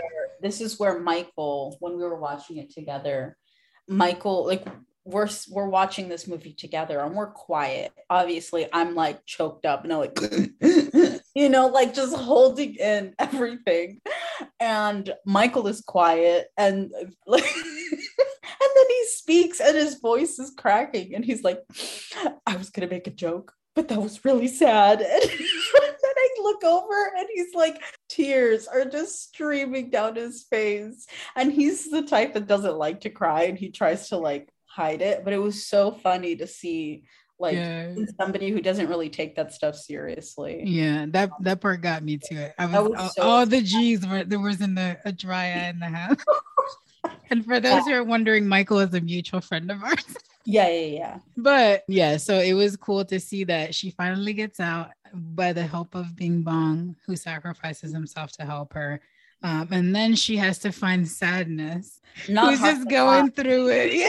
is where Michael, when we were watching it together, Michael, like, we're watching this movie together and we're quiet. Obviously, I'm like choked up and I'm like, like just holding in everything. And Michael is quiet and like, and then he speaks and his voice is cracking and he's like, I was gonna make a joke, but that was really sad. And then I look over and he's like, tears are just streaming down his face. And he's the type that doesn't like to cry and he tries to like hide it, but it was so funny to see like somebody who doesn't really take that stuff seriously. Yeah, that part got me to it. All the G's there wasn't a dry eye in the house. And for those who are wondering, Michael is a mutual friend of ours. Yeah. But yeah, so it was cool to see that she finally gets out by the help of Bing Bong, who sacrifices himself to help her. And then she has to find sadness, who's just going through it. Yeah.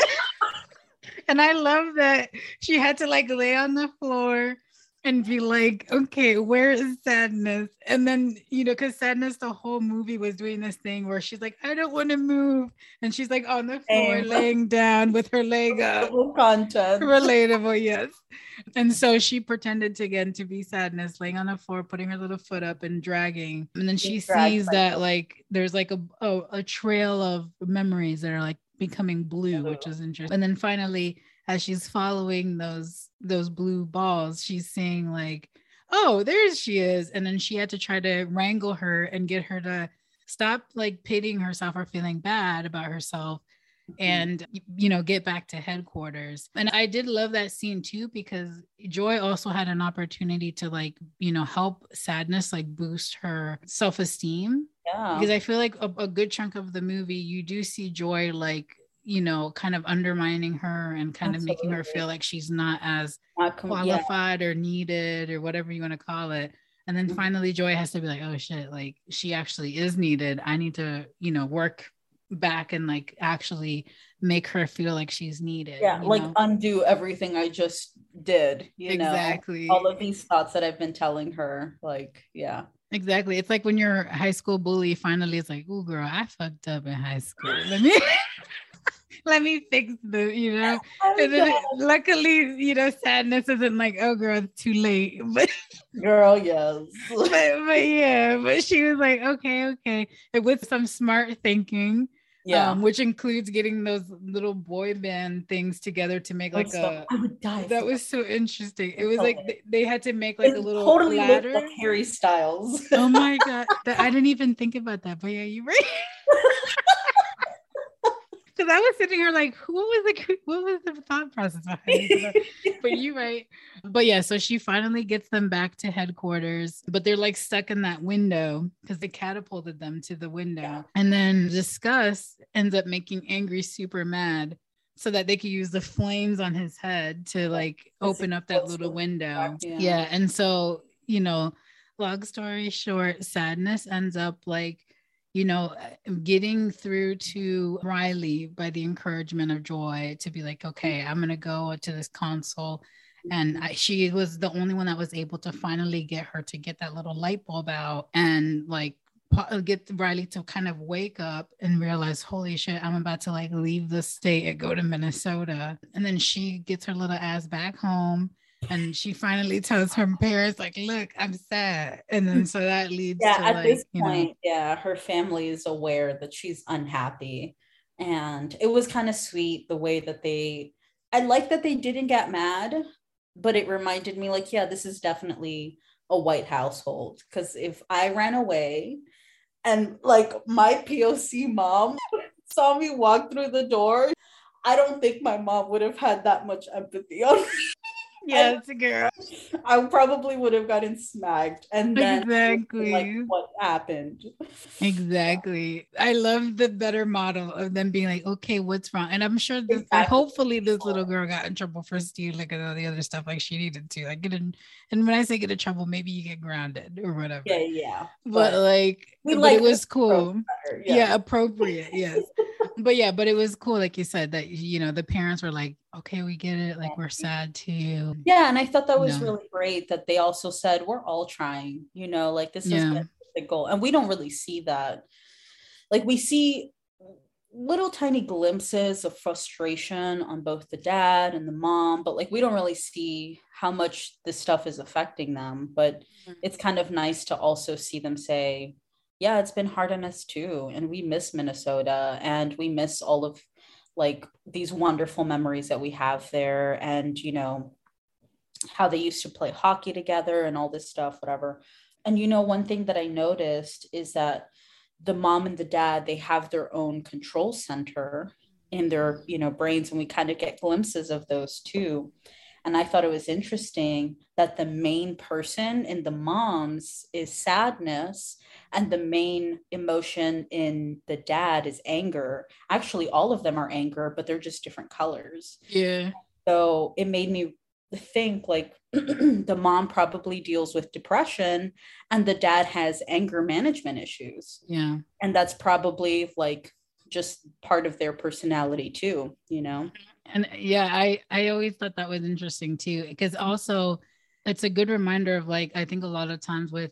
And I love that she had to like lay on the floor and be like, okay, where is sadness? And then, because sadness, the whole movie was doing this thing where she's like, I don't want to move. And she's like on the floor, laying down with her leg up. Content. Relatable, yes. And so she pretended again to be sadness, laying on the floor, putting her little foot up and dragging. And then she sees that like there's like a trail of memories that are like becoming blue, which is interesting. And then finally, as she's following those blue balls, she's seeing like, oh, there she is. And then she had to try to wrangle her and get her to stop like pitying herself or feeling bad about herself and get back to headquarters. And I did love that scene too, because Joy also had an opportunity to like help sadness like boost her self-esteem. Because I feel like a good chunk of the movie you do see Joy like kind of undermining her and kind of making her feel like she's not as qualified or needed or whatever you want to call it. And then finally Joy has to be like, oh shit, like she actually is needed. I need to work back and like actually make her feel like she's needed. Yeah, You like know? undo everything I just did, you know, all Exactly. of these thoughts that I've been telling her. Like, yeah. Exactly. It's like when your high school bully finally is like, "Oh, girl, I fucked up in high school. Let me let me fix the, you know." I'm And then luckily, you know, sadness isn't like, "Oh, girl, it's too late." But girl, yes. but yeah, but she was like, "Okay, okay," and with some smart thinking. Yeah. Which includes getting those little boy band things together to make like So a. I would die That for that. was so interesting. It It's was like hilarious. they had to make like a It little totally looked like ladder. Harry Styles. Oh my god, I didn't even think about that, but yeah, you're right. Because I was sitting here like, what was the thought process behind it? But you're right. But yeah, so she finally gets them back to headquarters, but they're like stuck in that window because they catapulted them to the window. Yeah. And then Discuss ends up making Angry super mad so that they could use the flames on his head to like open up that little window. Yeah. And so, you know, long story short, Sadness ends up like, you know, getting through to Riley by the encouragement of Joy to be like, okay, I'm going to go to this console. And she was the only one that was able to finally get her to get that little light bulb out and like get Riley to kind of wake up and realize, holy shit, I'm about to like leave the state and go to Minnesota. And then she gets her little ass back home. And she finally tells her parents, like, look, I'm sad. And then so that leads to at like, this you know, point, yeah, her family is aware that she's unhappy. And it was kind of sweet the way that I like that they didn't get mad, but it reminded me, like, yeah, this is definitely a white household. Because if I ran away and like my POC mom saw me walk through the door, I don't think my mom would have had that much empathy on me. yes, girl. I probably would have gotten smacked. And then Exactly. like what happened. Exactly. I love the better model of them being like, okay, what's wrong? And I'm sure this, Exactly. hopefully this little girl got in trouble for stealing and all the other stuff like she needed to. Like get in, and when I say get in trouble, maybe you get grounded or whatever. Yeah. But like, but it was cool. Yeah, appropriate. Yes. But yeah, but it was cool, like you said, that you know the parents were like, okay, we get it, like we're sad too. Yeah, and I thought that was really great that they also said we're all trying, you know, like this is the goal. And we don't really see that. Like we see little tiny glimpses of frustration on both the dad and the mom, but like we don't really see how much this stuff is affecting them. But it's kind of nice to also see them say, yeah, it's been hard on us too, and we miss Minnesota, and we miss all of like these wonderful memories that we have there, and you know how they used to play hockey together and all this stuff, whatever. And you know, one thing that I noticed is that the mom and the dad, they have their own control center in their, you know, brains, and we kind of get glimpses of those too. And I thought it was interesting that the main person in the moms is sadness, and the main emotion in the dad is anger. Actually, all of them are anger, but they're just different colors. Yeah. So it made me think like the mom probably deals with depression and the dad has anger management issues. Yeah. And that's probably like just part of their personality too, you know? And yeah, I always thought that was interesting too, because also it's a good reminder of like, I think a lot of times with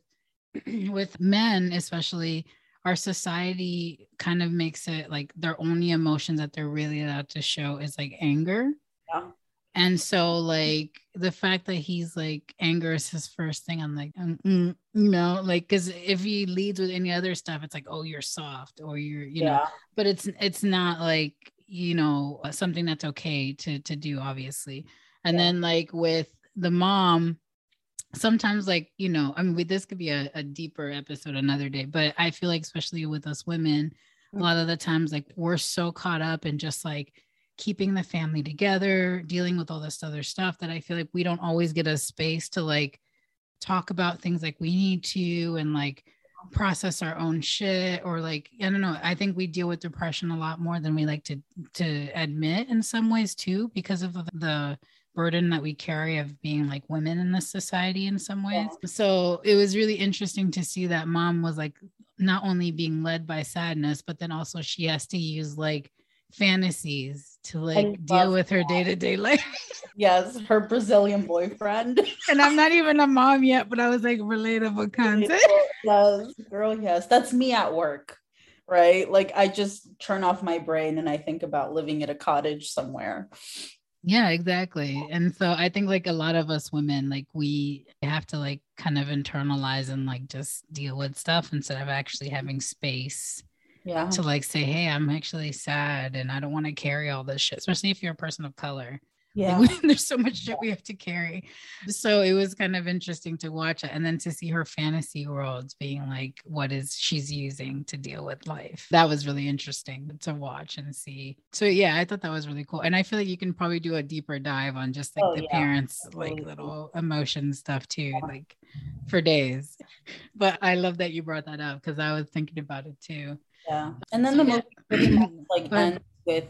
with men, especially, our society kind of makes it like their only emotions that they're really allowed to show is like anger. Yeah. And so like the fact that he's like anger is his first thing, I'm like, you know, like, because if he leads with any other stuff, it's like, oh, you're soft or you're, you know, but it's not like, you know, something that's okay to do, obviously. And then like with the mom, sometimes like, you know, I mean, this could be a deeper episode another day, but I feel like especially with us women, a lot of the times like we're so caught up in just like keeping the family together, dealing with all this other stuff, that I feel like we don't always get a space to like talk about things like we need to, and like process our own shit, or like, I don't know, I think we deal with depression a lot more than we like to admit in some ways too, because of the burden that we carry of being like women in this society in some ways. So it was really interesting to see that mom was like not only being led by sadness, but then also she has to use like fantasies to like deal with her day-to-day life. Yes, her Brazilian boyfriend. And I'm not even a mom yet, but I was like, relatable content. Yes, girl, yes. That's me at work, right? Like I just turn off my brain and I think about living in a cottage somewhere. Yeah, exactly. And so I think like a lot of us women, like we have to like kind of internalize and like just deal with stuff instead of actually having space to like say, hey, I'm actually sad and I don't want to carry all this shit, especially if you're a person of color. Yeah. Like, there's so much shit we have to carry. So it was kind of interesting to watch it and then to see her fantasy worlds being like what is she's using to deal with life. That was really interesting to watch and see. So yeah, I thought that was really cool. And I feel like you can probably do a deeper dive on just like the parents like little emotion stuff too, like for days. But I love that you brought that up because I was thinking about it too. Yeah. And then the movie pretty much like ends with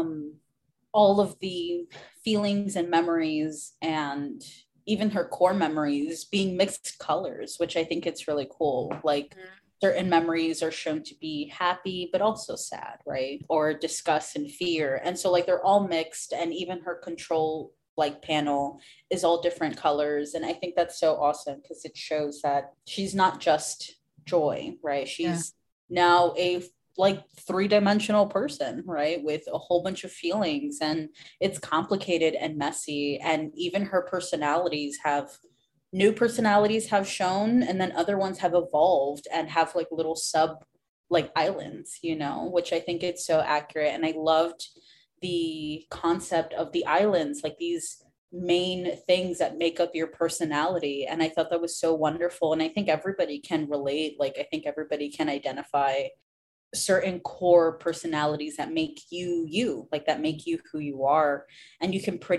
all of the feelings and memories and even her core memories being mixed colors, which I think it's really cool. Like certain memories are shown to be happy, but also sad, right? Or disgust and fear. And so like they're all mixed, and even her control like panel is all different colors. And I think that's so awesome because it shows that she's not just joy, right? She's now a like three-dimensional person, right? With a whole bunch of feelings, and it's complicated and messy. And even her personalities have new personalities have shown, and then other ones have evolved and have like little sub like islands, you know, which I think it's so accurate. And I loved the concept of the islands, like these main things that make up your personality. And I thought that was so wonderful. And I think everybody can relate. Like, I think everybody can identify certain core personalities that make you you, like that make you who you are. And you can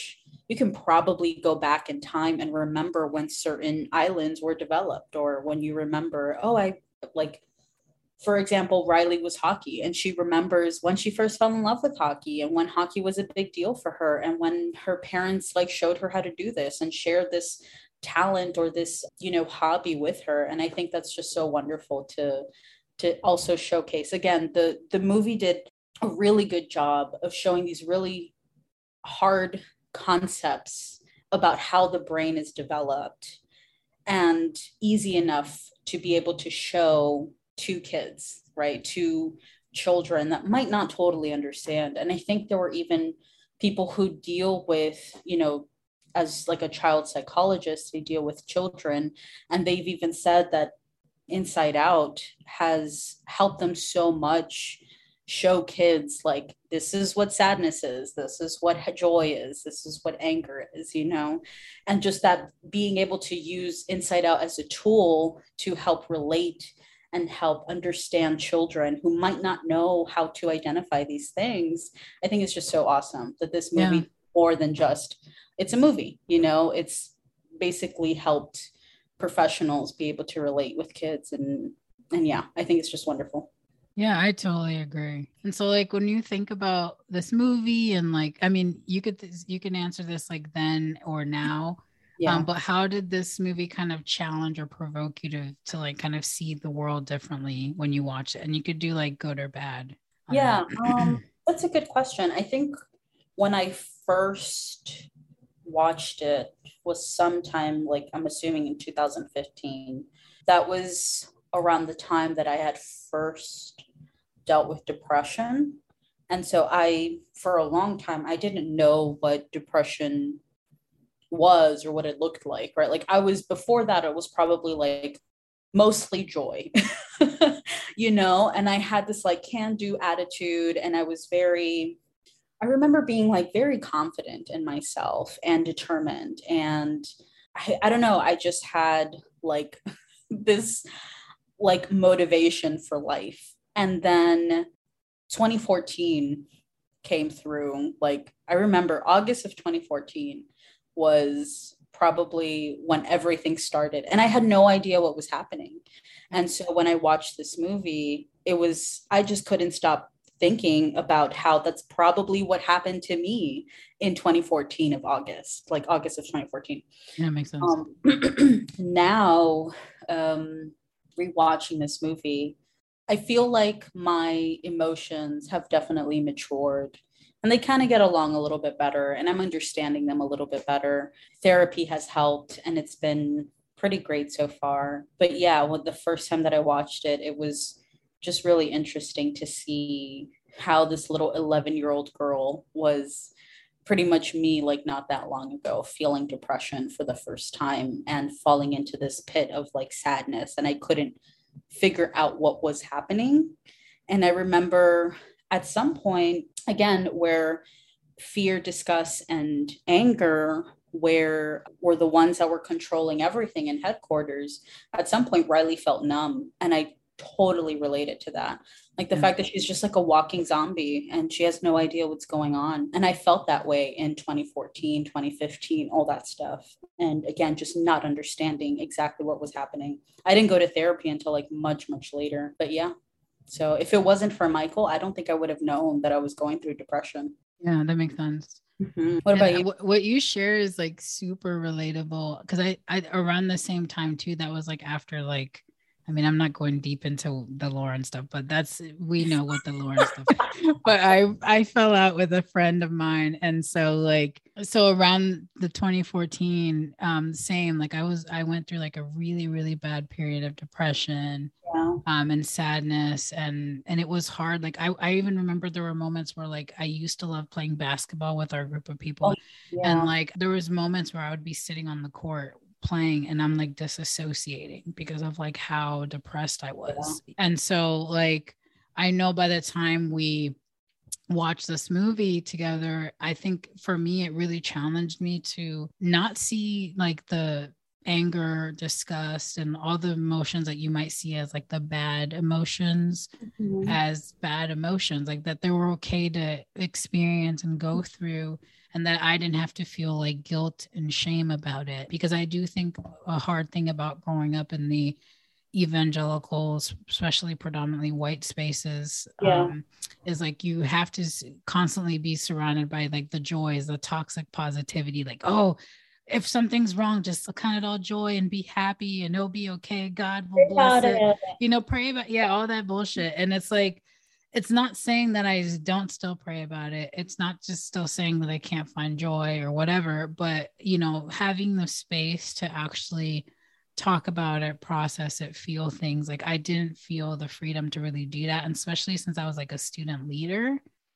probably go back in time and remember when certain islands were developed, or when you remember, oh, I like, for example, Riley was hockey, and she remembers when she first fell in love with hockey and when hockey was a big deal for her, and when her parents like showed her how to do this and shared this talent or this, you know, hobby with her. And I think that's just so wonderful to also showcase. Again, the movie did a really good job of showing these really hard concepts about how the brain is developed, and easy enough to be able to show to kids, right? To children that might not totally understand. And I think there were even people who deal with, you know, as like a child psychologist, they deal with children, and they've even said that Inside Out has helped them so much show kids like, this is what sadness is, this is what joy is, this is what anger is, you know. And just that being able to use Inside Out as a tool to help relate and help understand children who might not know how to identify these things. I think it's just so awesome that this movie, more than just, it's a movie, you know, it's basically helped professionals be able to relate with kids. And yeah, I think it's just wonderful. Yeah, I totally agree. And so like when you think about this movie and like, I mean, you can answer this like then or now. Yeah. But how did this movie kind of challenge or provoke you to like kind of see the world differently when you watch it? And you could do like good or bad. Yeah, that's a good question. I think when I first watched it was sometime like, I'm assuming in 2015. That was around the time that I had first dealt with depression. And so for a long time, I didn't know what depression was or what it looked like, right? Like before that, it was probably like mostly joy, you know, and I had this like can-do attitude, and I remember being like very confident in myself and determined. And I don't know, I just had like this like motivation for life. And then 2014 came through. Like I remember August of 2014 was probably when everything started, and I had no idea what was happening. And so when I watched this movie, I just couldn't stop thinking about how that's probably what happened to me in 2014 of August, like August of 2014. Yeah, makes sense. Now, rewatching this movie, I feel like my emotions have definitely matured and they kind of get along a little bit better, and I'm understanding them a little bit better. Therapy has helped and it's been pretty great so far. But yeah, well, the first time that I watched it, it was just really interesting to see how this little 11-year-old girl was pretty much me, like not that long ago, feeling depression for the first time and falling into this pit of like sadness. And I couldn't figure out what was happening. And I remember at some point, again, where fear, disgust, and anger were the ones that were controlling everything in headquarters. At some point, Riley felt numb, and I totally related to that. Like the fact that she's just like a walking zombie and she has no idea what's going on. And I felt that way in 2014, 2015, all that stuff. And again, just not understanding exactly what was happening. I didn't go to therapy until like much, much later. But yeah. So if it wasn't for Michael, I don't think I would have known that I was going through depression. Yeah, that makes sense. Mm-hmm. What about you? What you share is like super relatable, because I around the same time too, that was like after like, I mean, I'm not going deep into the lore and stuff, but we know what the lore and stuff is. But I fell out with a friend of mine. And so around the 2014, same, like I went through like a really, really bad period of depression. Yeah. And sadness, and it was hard. Like I even remember there were moments where like I used to love playing basketball with our group of people. And like there was moments where I would be sitting on the court playing and I'm like disassociating because of like how depressed I was. And so like I know by the time we watched this movie together, I think for me it really challenged me to not see like the anger, disgust, and all the emotions that you might see as like the bad emotions as bad emotions, like that they were okay to experience and go through, and that I didn't have to feel like guilt and shame about it. Because I do think a hard thing about growing up in the evangelicals, especially predominantly white spaces, is like you have to constantly be surrounded by like the joys, the toxic positivity, like, oh, if something's wrong, just count it all joy and be happy and it'll be okay. God will bless it. Pray about, all that bullshit. And it's like, it's not saying that I don't still pray about it. It's not just still saying that I can't find joy or whatever, but, having the space to actually talk about it, process it, feel things. Like I didn't feel the freedom to really do that. And especially since I was like a student leader,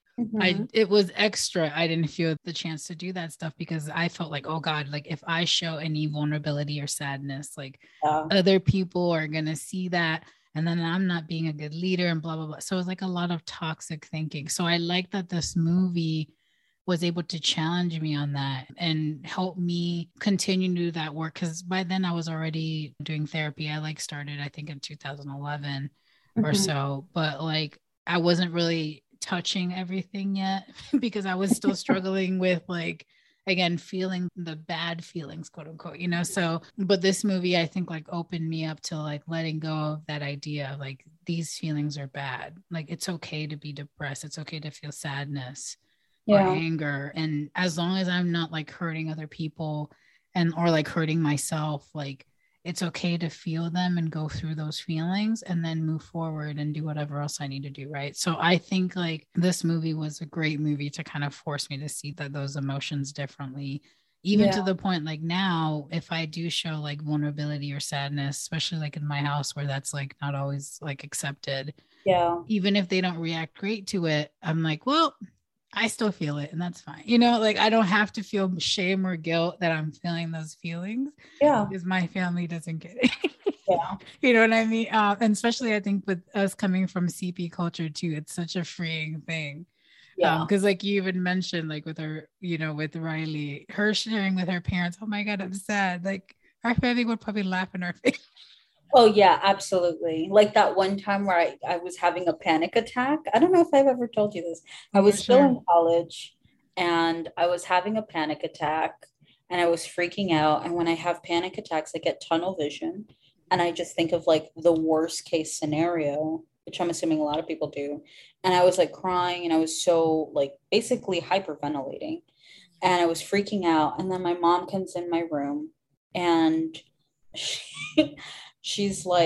it was extra. I didn't feel the chance to do that stuff because I felt like, oh God, like if I show any vulnerability or sadness, like other people are going to see that. And then I'm not being a good leader and blah, blah, blah. So it was like a lot of toxic thinking. So I like that this movie was able to challenge me on that and help me continue to do that work. Because by then I was already doing therapy. I started, I think in 2011 or so, but like I wasn't really touching everything yet because I was still struggling with like, again, feeling the bad feelings, quote unquote, so, but this movie, I think like opened me up to like letting go of that idea of like, these feelings are bad. Like, it's okay to be depressed. It's okay to feel sadness or anger. And as long as I'm not like hurting other people or like hurting myself, like it's okay to feel them and go through those feelings and then move forward and do whatever else I need to do. Right. So I think like this movie was a great movie to kind of force me to see that those emotions differently, even to the point like now, if I do show like vulnerability or sadness, especially like in my house where that's like not always like accepted. Yeah. Even if they don't react great to it, I'm like, well, I still feel it and that's fine. Like I don't have to feel shame or guilt that I'm feeling those feelings. Yeah. Because my family doesn't get it. Yeah. You know what I mean? And especially I think with us coming from CP culture too, it's such a freeing thing. Yeah. Because like you even mentioned, like with her, with Riley, her sharing with her parents, oh my God, I'm sad. Like our family would probably laugh in our face. Oh yeah, absolutely. Like that one time where I was having a panic attack. I don't know if I've ever told you this. I was still in college and I was having a panic attack and I was freaking out. And when I have panic attacks, I get tunnel vision and I just think of like the worst case scenario, which I'm assuming a lot of people do. And I was like crying and I was so like basically hyperventilating and I was freaking out. And then my mom comes in my room and she's like,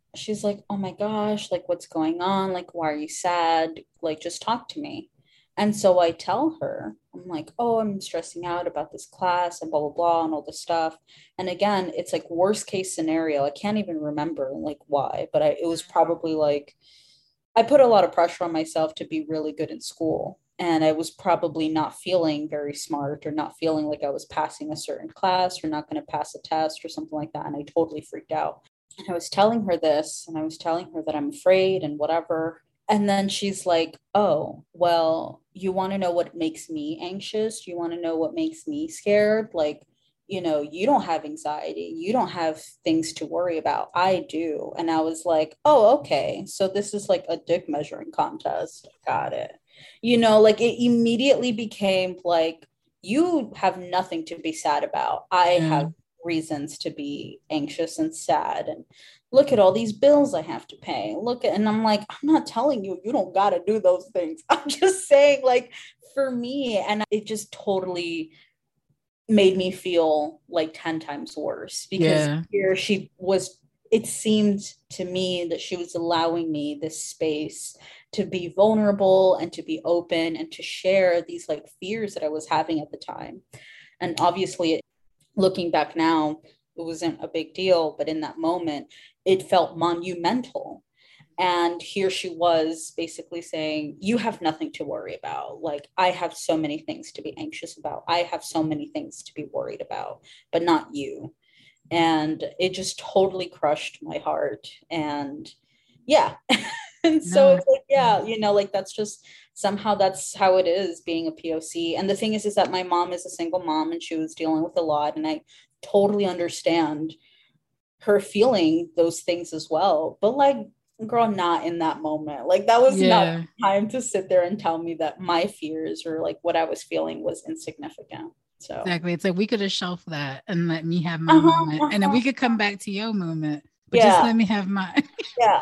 she's like, oh my gosh, like what's going on? Like, why are you sad? Like, just talk to me. And so I tell her, I'm like, oh, I'm stressing out about this class and blah, blah, blah, and all this stuff. And again, it's like worst case scenario. I can't even remember like why, but it was probably like I put a lot of pressure on myself to be really good in school. And I was probably not feeling very smart or not feeling like I was passing a certain class or not going to pass a test or something like that. And I totally freaked out. And I was telling her this and I was telling her that I'm afraid and whatever. And then she's like, oh, well, you want to know what makes me anxious? You want to know what makes me scared? Like, you don't have anxiety. You don't have things to worry about. I do. And I was like, oh, okay. So this is like a dick measuring contest. Got it. Like it immediately became like, you have nothing to be sad about. I Yeah. have reasons to be anxious and sad. And look at all these bills I have to pay. And I'm like, I'm not telling you, you don't got to do those things. I'm just saying, like, for me, and it just totally made me feel like 10 times worse because Yeah. here she was, it seemed to me that she was allowing me this space to be vulnerable and to be open and to share these like fears that I was having at the time. And obviously, looking back now, it wasn't a big deal, but in that moment, it felt monumental. And here she was basically saying, you have nothing to worry about. Like, I have so many things to be anxious about. I have so many things to be worried about, but not you. And it just totally crushed my heart. And yeah. And so No. it's like, yeah, like that's just somehow that's how it is being a POC. And the thing is that my mom is a single mom and she was dealing with a lot. And I totally understand her feeling those things as well. But like, girl, not in that moment. Like that was not Yeah. time to sit there and tell me that my fears or like what I was feeling was insignificant. So Exactly. It's like we could have shelved that and let me have my uh-huh, moment. And then uh-huh. we could come back to your moment. But just Yeah, let me have mine. yeah.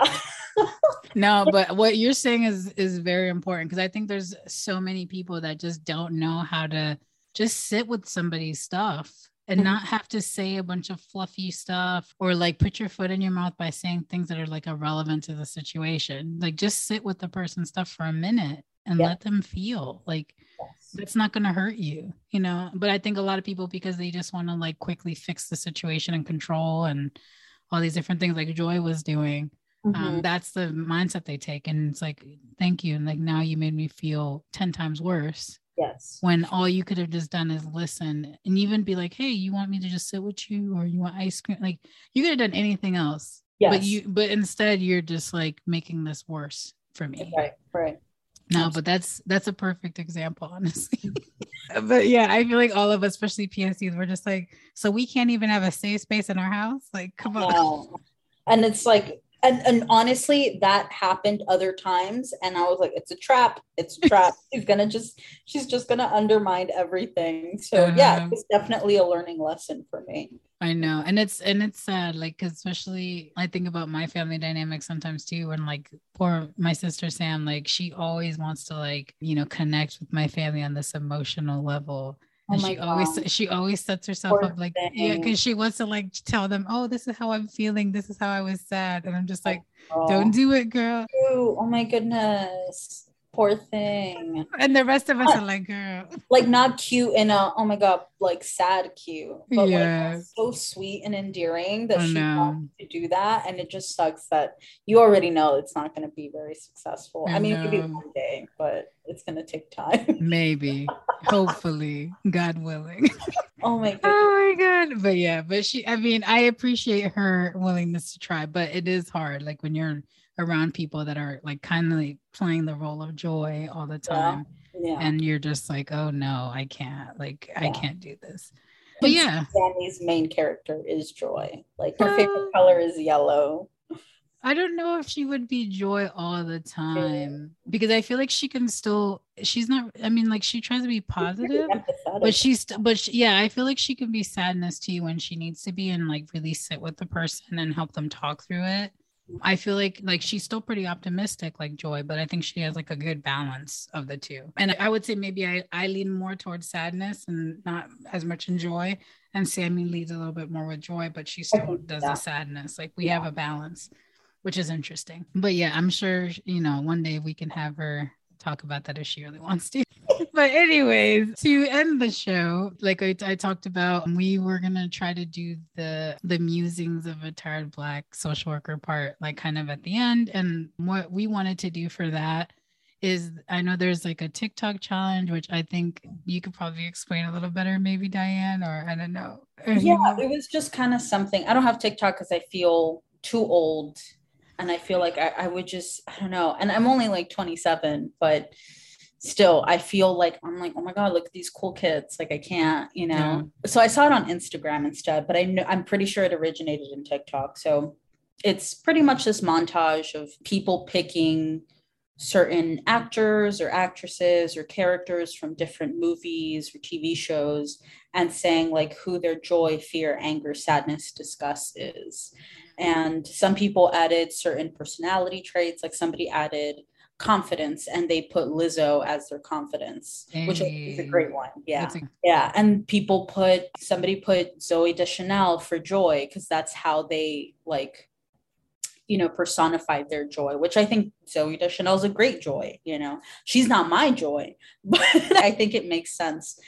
No, but what you're saying is very important because I think there's so many people that just don't know how to just sit with somebody's stuff and not have to say a bunch of fluffy stuff or like put your foot in your mouth by saying things that are like irrelevant to the situation. Like just sit with the person's stuff for a minute and Yeah, let them feel like yes. that's not going to hurt you, you know? But I think a lot of people, because they just want to like quickly fix the situation and control and all these different things like Joy was doing, Mm-hmm. that's the mindset they take. And it's like, thank you. And like, now you made me feel 10 times worse Yes. when all you could have just done is listen and even be like, hey, you want me to just sit with you or you want ice cream? Like, you could have done anything else. Yes. But instead you're just like making this worse for me. Right. Right. No, but Absolutely. that's a perfect example, honestly. But yeah, I feel like all of us, especially PSCs, we're just like, so we can't even have a safe space in our house. Like, come on. No. And it's like, and honestly, that happened other times. And I was like, it's a trap. It's a trap. She's just gonna undermine everything. So yeah, uh, it's definitely a learning lesson for me. I know. And it's sad, like, 'cause especially I think about my family dynamic sometimes too. And like poor my sister Sam, like she always wants to like, connect with my family on this emotional level. Oh And my God. she always sets herself up Poor like, yeah, thing. because she wants to like tell them, oh, this is how I'm feeling, this is how I was sad. And I'm just like, don't Oh, do it, girl. oh my goodness. Poor thing. And the rest of us are like, girl. Like not cute in a oh my god like sad cute, but like Yeah, so sweet and endearing that I she wants know. to do that. And it just sucks that you already know it's not going to be very successful. I I mean, maybe know. one day, but it's going to take time. Maybe. Hopefully, God willing. Oh my goodness. Oh my God. But yeah, but I mean, I appreciate her willingness to try, but it is hard. Like when you're around people that are like kind of like playing the role of Joy all the Yeah, time. yeah, And you're just like, oh no, I can't. Like, I yeah. can't do this. But And see, yeah, Danny's main character is Joy. Like her favorite uh, color is yellow. I don't know if she would be Joy all the time because I feel like she can still, she's not, I mean, like she tries to be She's pretty positive, but empathetic. yeah, I feel like she can be sadness to you when she needs to be and like really sit with the person and help them talk through it. I feel like she's still pretty optimistic like Joy, but I think she has like a good balance of the two. And I would say maybe I lean more towards sadness and not as much in Joy. And Sammy leads a little bit more with Joy, but she I still can see does the that. sadness. Like we have Yeah, a balance. which is interesting. But yeah, I'm sure, one day we can have her talk about that if she really wants to. But anyways, to end the show, like I talked about, we were gonna try to do the musings of a tired Black social worker part, like kind of at the end. And what we wanted to do for that is, I know there's like a TikTok challenge, which I think you could probably explain a little better, maybe Diane, or I don't know. Yeah, it was just kind of something. I don't have TikTok because I feel too old. And I feel like I would just, I don't know. And I'm only like 27, but still, I feel like I'm like, oh my God, look at these cool kids. Like I can't, Yeah. So I saw it on Instagram instead, but I'm pretty sure it originated in TikTok. So it's pretty much this montage of people picking certain actors or actresses or characters from different movies or TV shows and saying like who their joy, fear, anger, sadness, disgust is. And some people added certain personality traits, like somebody added confidence and they put Lizzo as their confidence, which is a great one. Yeah. Yeah. And somebody put Zoe Deschanel for joy because that's how they like personified their joy, which I think Zoe Deschanel is a great joy. She's not my joy, but I think it makes sense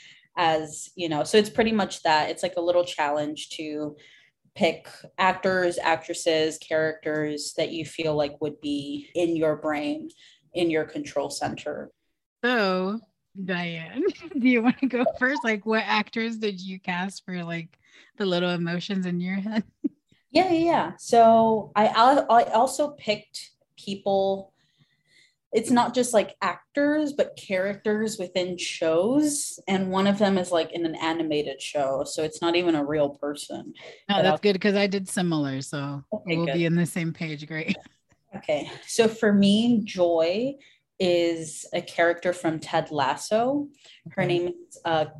so it's pretty much that. It's like a little challenge to pick actors, actresses, characters that you feel like would be in your brain, in your control center. So, Diane, do you want to go first? Like, what actors did you cast for like the little emotions in your head? Yeah. So I also picked people. It's not just like actors, but characters within shows. And one of them is like in an animated show. So it's not even a real person. Oh, that's good because I did similar. So we'll be in the same page. Great. Okay. So for me, Joy is a character from Ted Lasso. Her name is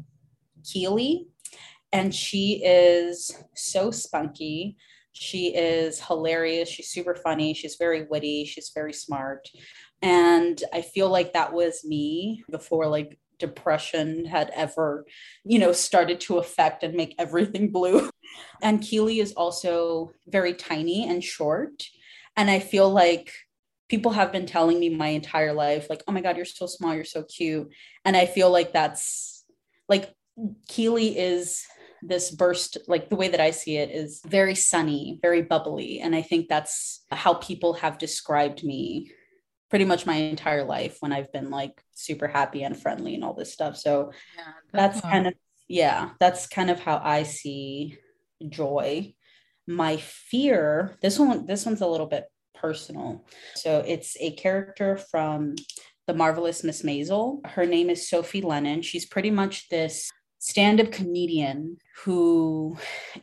Keely, and she is so spunky. She is hilarious. She's super funny. She's very witty. She's very smart. And I feel like that was me before like depression had ever, started to affect and make everything blue. And Keely is also very tiny and short. And I feel like people have been telling me my entire life, like, oh my God, you're so small, you're so cute. And I feel like that's like Keely is this burst, like the way that I see it is very sunny, very bubbly. And I think that's how people have described me pretty much my entire life when I've been like super happy and friendly and all this stuff. So that's kind of how I see Joy. My fear, this one's a little bit personal. So it's a character from The Marvelous Miss Maisel. Her name is Sophie Lennon. She's pretty much this stand-up comedian who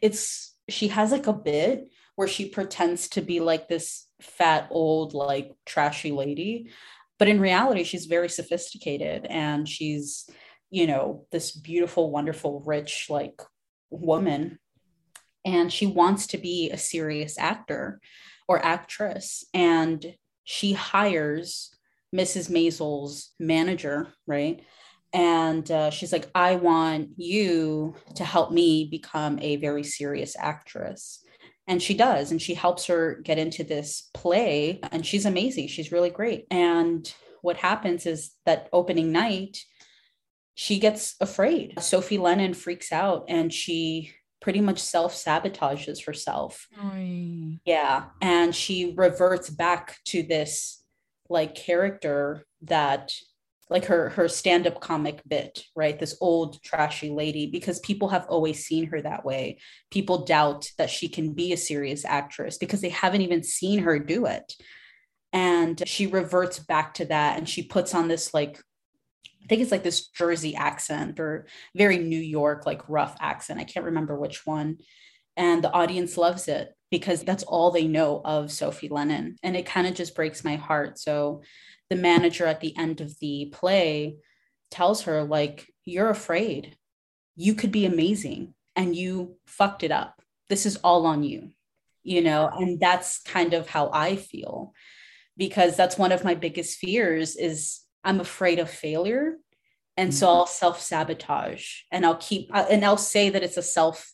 she has like a bit where she pretends to be like this fat old like trashy lady, but in reality she's very sophisticated and she's this beautiful, wonderful, rich like woman, and she wants to be a serious actor or actress, and she hires Mrs. Maisel's manager, right? And she's like, I want you to help me become a very serious actress. And she does. And she helps her get into this play. And she's amazing. She's really great. And what happens is that opening night, she gets afraid. Sophie Lennon freaks out and she pretty much self-sabotages herself. Oy. Yeah. And she reverts back to this like character that like her stand-up comic bit, right? This old trashy lady, because people have always seen her that way. People doubt that she can be a serious actress because they haven't even seen her do it. And she reverts back to that and she puts on this like, I think it's like this Jersey accent or very New York, like rough accent. I can't remember which one. And the audience loves it because that's all they know of Sophie Lennon. And it kind of just breaks my heart. So the manager at the end of the play tells her, like, you're afraid. You could be amazing and you fucked it up. This is all on you, and that's kind of how I feel, because that's one of my biggest fears is I'm afraid of failure. And so I'll self-sabotage and I'll say that it's a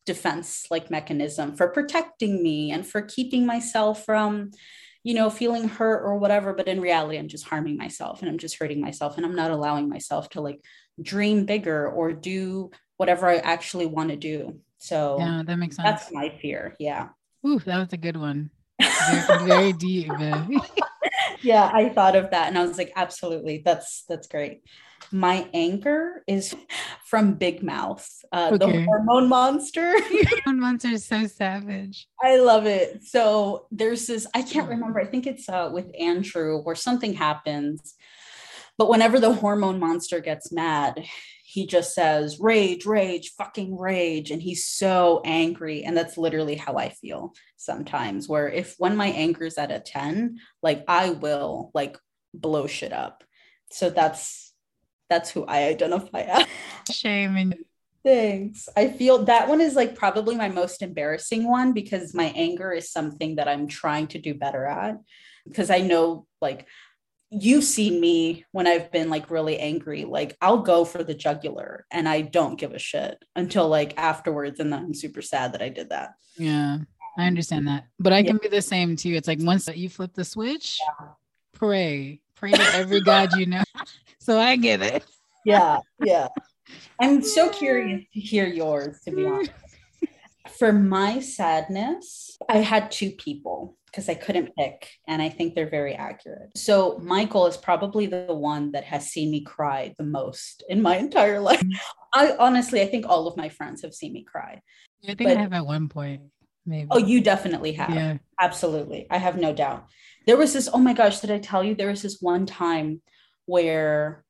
defense like mechanism for protecting me and for keeping myself from, feeling hurt or whatever. But in reality, I'm just harming myself and I'm just hurting myself, and I'm not allowing myself to like dream bigger or do whatever I actually want to do. So yeah, that makes sense. That's my fear. Yeah. Ooh, that was a good one. Very, very deep. Yeah, I thought of that and I was like, absolutely. That's great. My anger is from Big Mouth, the hormone monster. Hormone monster is so savage. I love it. So there's this, I can't remember. I think it's with Andrew where something happens. But whenever the hormone monster gets mad, he just says, rage, rage, fucking rage. And he's so angry. And that's literally how I feel sometimes, where when my anger is at a 10, like I will like blow shit up. So that's who I identify as. Shame. And thanks. I feel that one is like probably my most embarrassing one, because my anger is something that I'm trying to do better at, because I know like, you've seen me when I've been like really angry, like I'll go for the jugular and I don't give a shit until like afterwards. And then I'm super sad that I did that. Yeah, I understand that. But I can be the same too. It's like once you flip the switch, pray to every God, So I get it. Yeah. I'm so curious to hear yours, to be honest. For my sadness, I had two people because I couldn't pick, and I think they're very accurate. So Michael is probably the one that has seen me cry the most in my entire life. I think all of my friends have seen me cry. I think I have at one point, maybe. Oh, you definitely have. Yeah. Absolutely. I have no doubt. There was this, oh my gosh, did I tell you? There was this one time where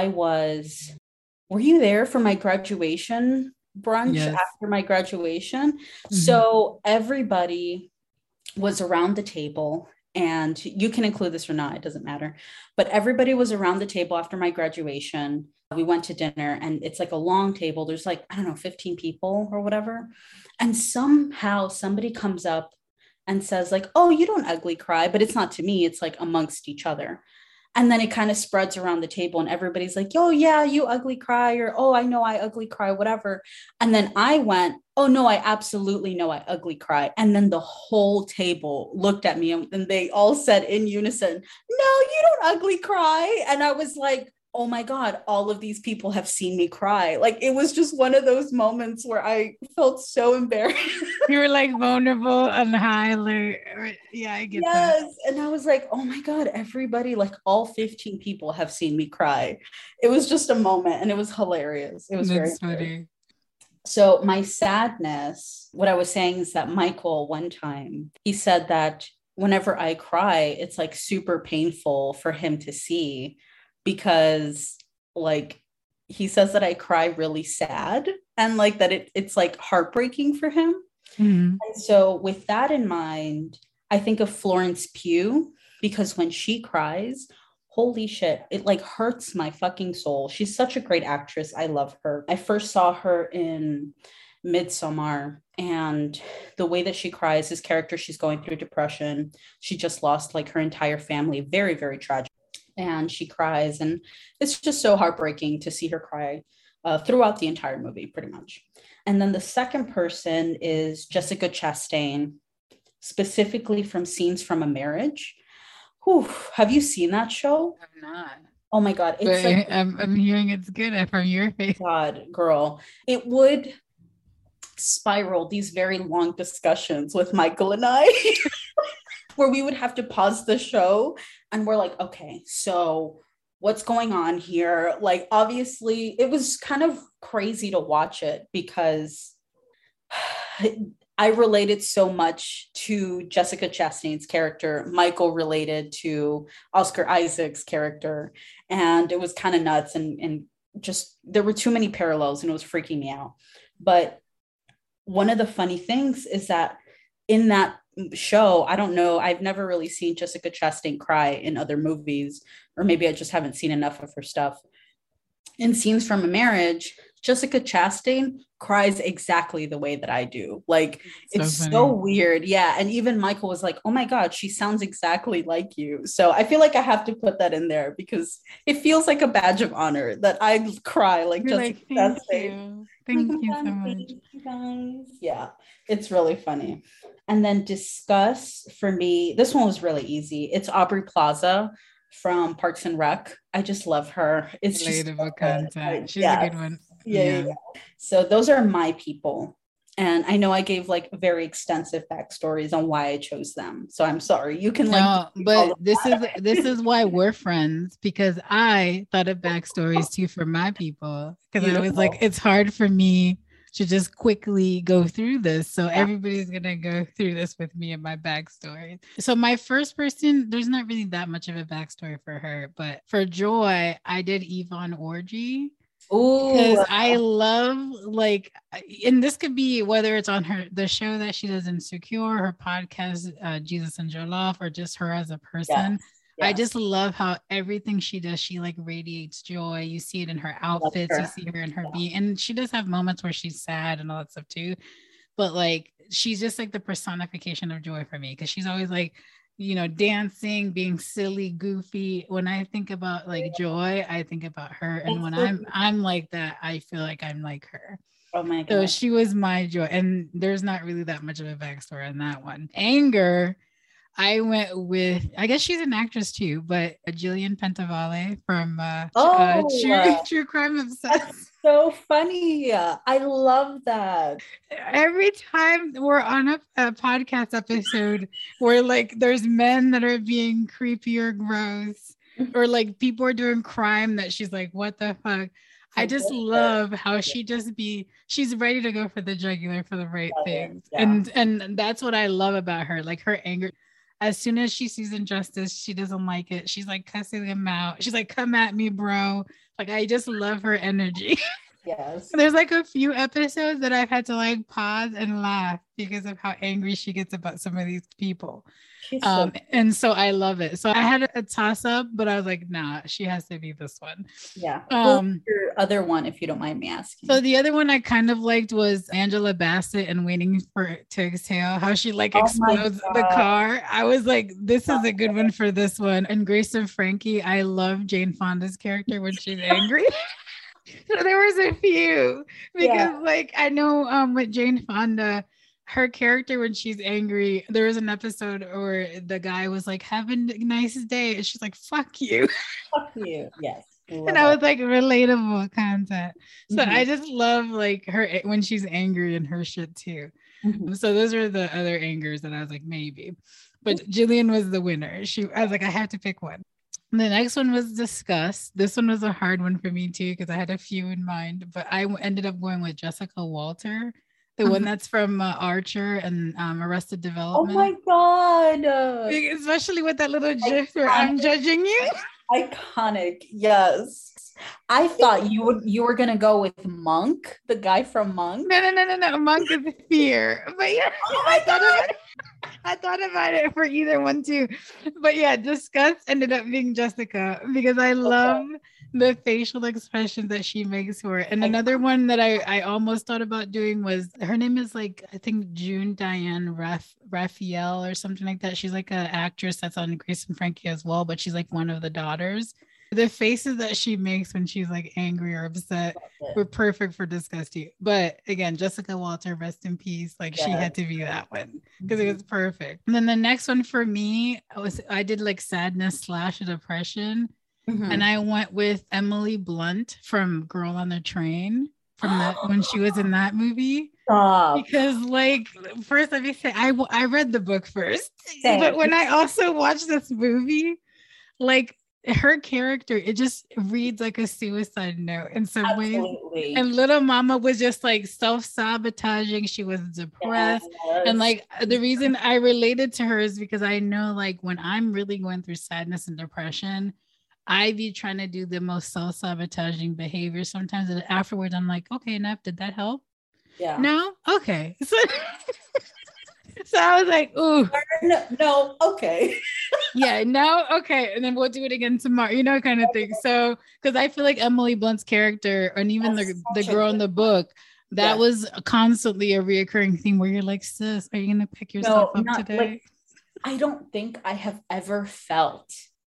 were you there for my graduation brunch? Yes. After my graduation? Mm-hmm. So everybody was around the table, and you can include this or not, it doesn't matter, but everybody was around the table after my graduation. We went to dinner, and it's like a long table. There's like, I don't know, 15 people or whatever. And somehow somebody comes up and says like, oh, you don't ugly cry, but it's not to me, it's like amongst each other. And then it kind of spreads around the table, and everybody's like, oh yeah, you ugly cry, or, oh, I know I ugly cry, whatever. And then I went, oh no, I absolutely know I ugly cry. And then the whole table looked at me, and they all said in unison, no, you don't ugly cry. And I was like, oh my God, all of these people have seen me cry. Like, it was just one of those moments where I felt so embarrassed. You were like vulnerable and high alert. Yeah, I get that. Yes. And I was like, oh my God, everybody, like all 15 people have seen me cry. It was just a moment, and it was hilarious. It was very funny. So my sadness, what I was saying is that Michael, one time, he said that whenever I cry, it's like super painful for him to see, because like he says that I cry really sad, and like that it's like heartbreaking for him. Mm-hmm. And so with that in mind, I think of Florence Pugh, because when she cries, holy shit, it like hurts my fucking soul. She's such a great actress. I love her. I first saw her in Midsommar, and the way that she cries, this character, she's going through depression. She just lost like her entire family. Very, very tragic. And she cries, and it's just so heartbreaking to see her cry throughout the entire movie, pretty much. And then the second person is Jessica Chastain, specifically from Scenes from a Marriage. Whew, have you seen that show? I'm not. Oh my God. It's like, I'm hearing it's good from your face. God, girl. It would spiral these very long discussions with Michael and I where we would have to pause the show, and we're like, okay, so what's going on here? Like, obviously it was kind of crazy to watch it, because I related so much to Jessica Chastain's character. Michael related to Oscar Isaac's character, and it was kind of nuts, and just there were too many parallels, and it was freaking me out. But one of the funny things is that in that show, I don't know, I've never really seen Jessica Chastain cry in other movies, or maybe I just haven't seen enough of her stuff. In Scenes from a Marriage, Jessica Chastain cries exactly the way that I do. Like, it's funny. so weird. Yeah. And even Michael was like, oh my God, she sounds exactly like you. So I feel like I have to put that in there because it feels like a badge of honor that I cry like You're Jessica like, thank Chastain. you. Thank you so much. Thank you guys. Yeah, it's really funny. And then discuss for me, this one was really easy. It's Aubrey Plaza from Parks and Rec. I just love her. It's just so Relatable good. content. She's a Yeah. good one. Yeah. So those are my people. And I know I gave like very extensive backstories on why I chose them. So I'm sorry. You can No, but this is why we're friends, because I thought of backstories too for my people. Because I was like, it's hard for me to just quickly go through this. So everybody's going to go through this with me and my backstory. So my first person, there's not really that much of a backstory for her, but for Joy, I did Yvonne Orji. Because I love, like, and this could be whether it's on the show that she does Insecure, her podcast, Jesus and Jollof, or just her as a person. Yes. I just love how everything she does, she like radiates joy. You see it in her outfits, you see her in her being, and she does have moments where she's sad and all that stuff too. But like, she's just like the personification of joy for me, because she's always like, you know, dancing, being silly, goofy. When I think about like joy, I think about her. And when I'm like that, I feel like I'm like her. Oh my God. So she was my joy. And there's not really that much of a backstory on that one. Anger, I went with, I guess she's an actress too, but Jillian Pentavale from True Crime Obsessed. That's so funny. I love that. Every time we're on a podcast episode where like there's men that are being creepy or gross, or like people are doing crime that she's like, what the fuck? I just love how she's ready to go for the jugular for the right things. Yeah. And that's what I love about her. Like, her anger, as soon as she sees injustice, she doesn't like it. She's like cussing them out. She's like, come at me, bro. Like, I just love her energy. Yes. There's like a few episodes that I've had to like pause and laugh because of how angry she gets about some of these people. And so I love it. So I had a toss up, but I was like, nah, she has to be this one. Yeah. Who's your other one, if you don't mind me asking? So the other one I kind of liked was Angela Bassett and Waiting for to Exhale, how she like explodes the car. I was like, this is a good one for this one. And Grace and Frankie, I love Jane Fonda's character when she's angry. So there was a few, because like, I know with Jane Fonda, her character when she's angry, there was an episode where the guy was like, have a nice day, and she's like, fuck you. Fuck you. Yes. And I was like, relatable content. So I just love like her when she's angry and her shit too. So those are the other angers that I was like, maybe. But Jillian was the winner. I was like, I have to pick one. The next one was Discuss. This one was a hard one for me too, because I had a few in mind, but I ended up going with Jessica Walter, the one that's from Archer and Arrested Development. Oh my God. Especially with that little gif where I'm judging you. Iconic. Yes. I thought you were gonna go with Monk, the guy from Monk. No. Monk is Fear. But yeah, I thought about it for either one too. But yeah, Disgust ended up being Jessica, because I love the facial expressions that she makes for it. And another one that I almost thought about doing was, her name is like, I think June Diane Raphael or something like that. She's like an actress that's on Grace and Frankie as well, but she's like one of the daughters. The faces that she makes when she's like angry or upset were perfect for Disgusting. But again, Jessica Walter, rest in peace. Like, she had to be that one because it was perfect. And then the next one for me I did like sadness / depression. And I went with Emily Blunt from Girl on the Train, from that when she was in that movie. Because like, first let me say, I read the book first. Same. But when I also watched this movie, like, her character, it just reads like a suicide note in some ways. And little mama was just like self-sabotaging. She was depressed. Yes. And like, the reason I related to her is because I know, like, when I'm really going through sadness and depression, I be trying to do the most self-sabotaging behavior sometimes, and afterwards I'm like, okay, enough, did that help? Yeah. No? Okay. So So I was like, ooh. No, okay. Yeah, no, okay. And then we'll do it again tomorrow, kind of thing. So, because I feel like Emily Blunt's character, and even the girl in the book, that was constantly a reoccurring theme where you're like, sis, are you going to pick yourself up today? Like, I don't think I have ever felt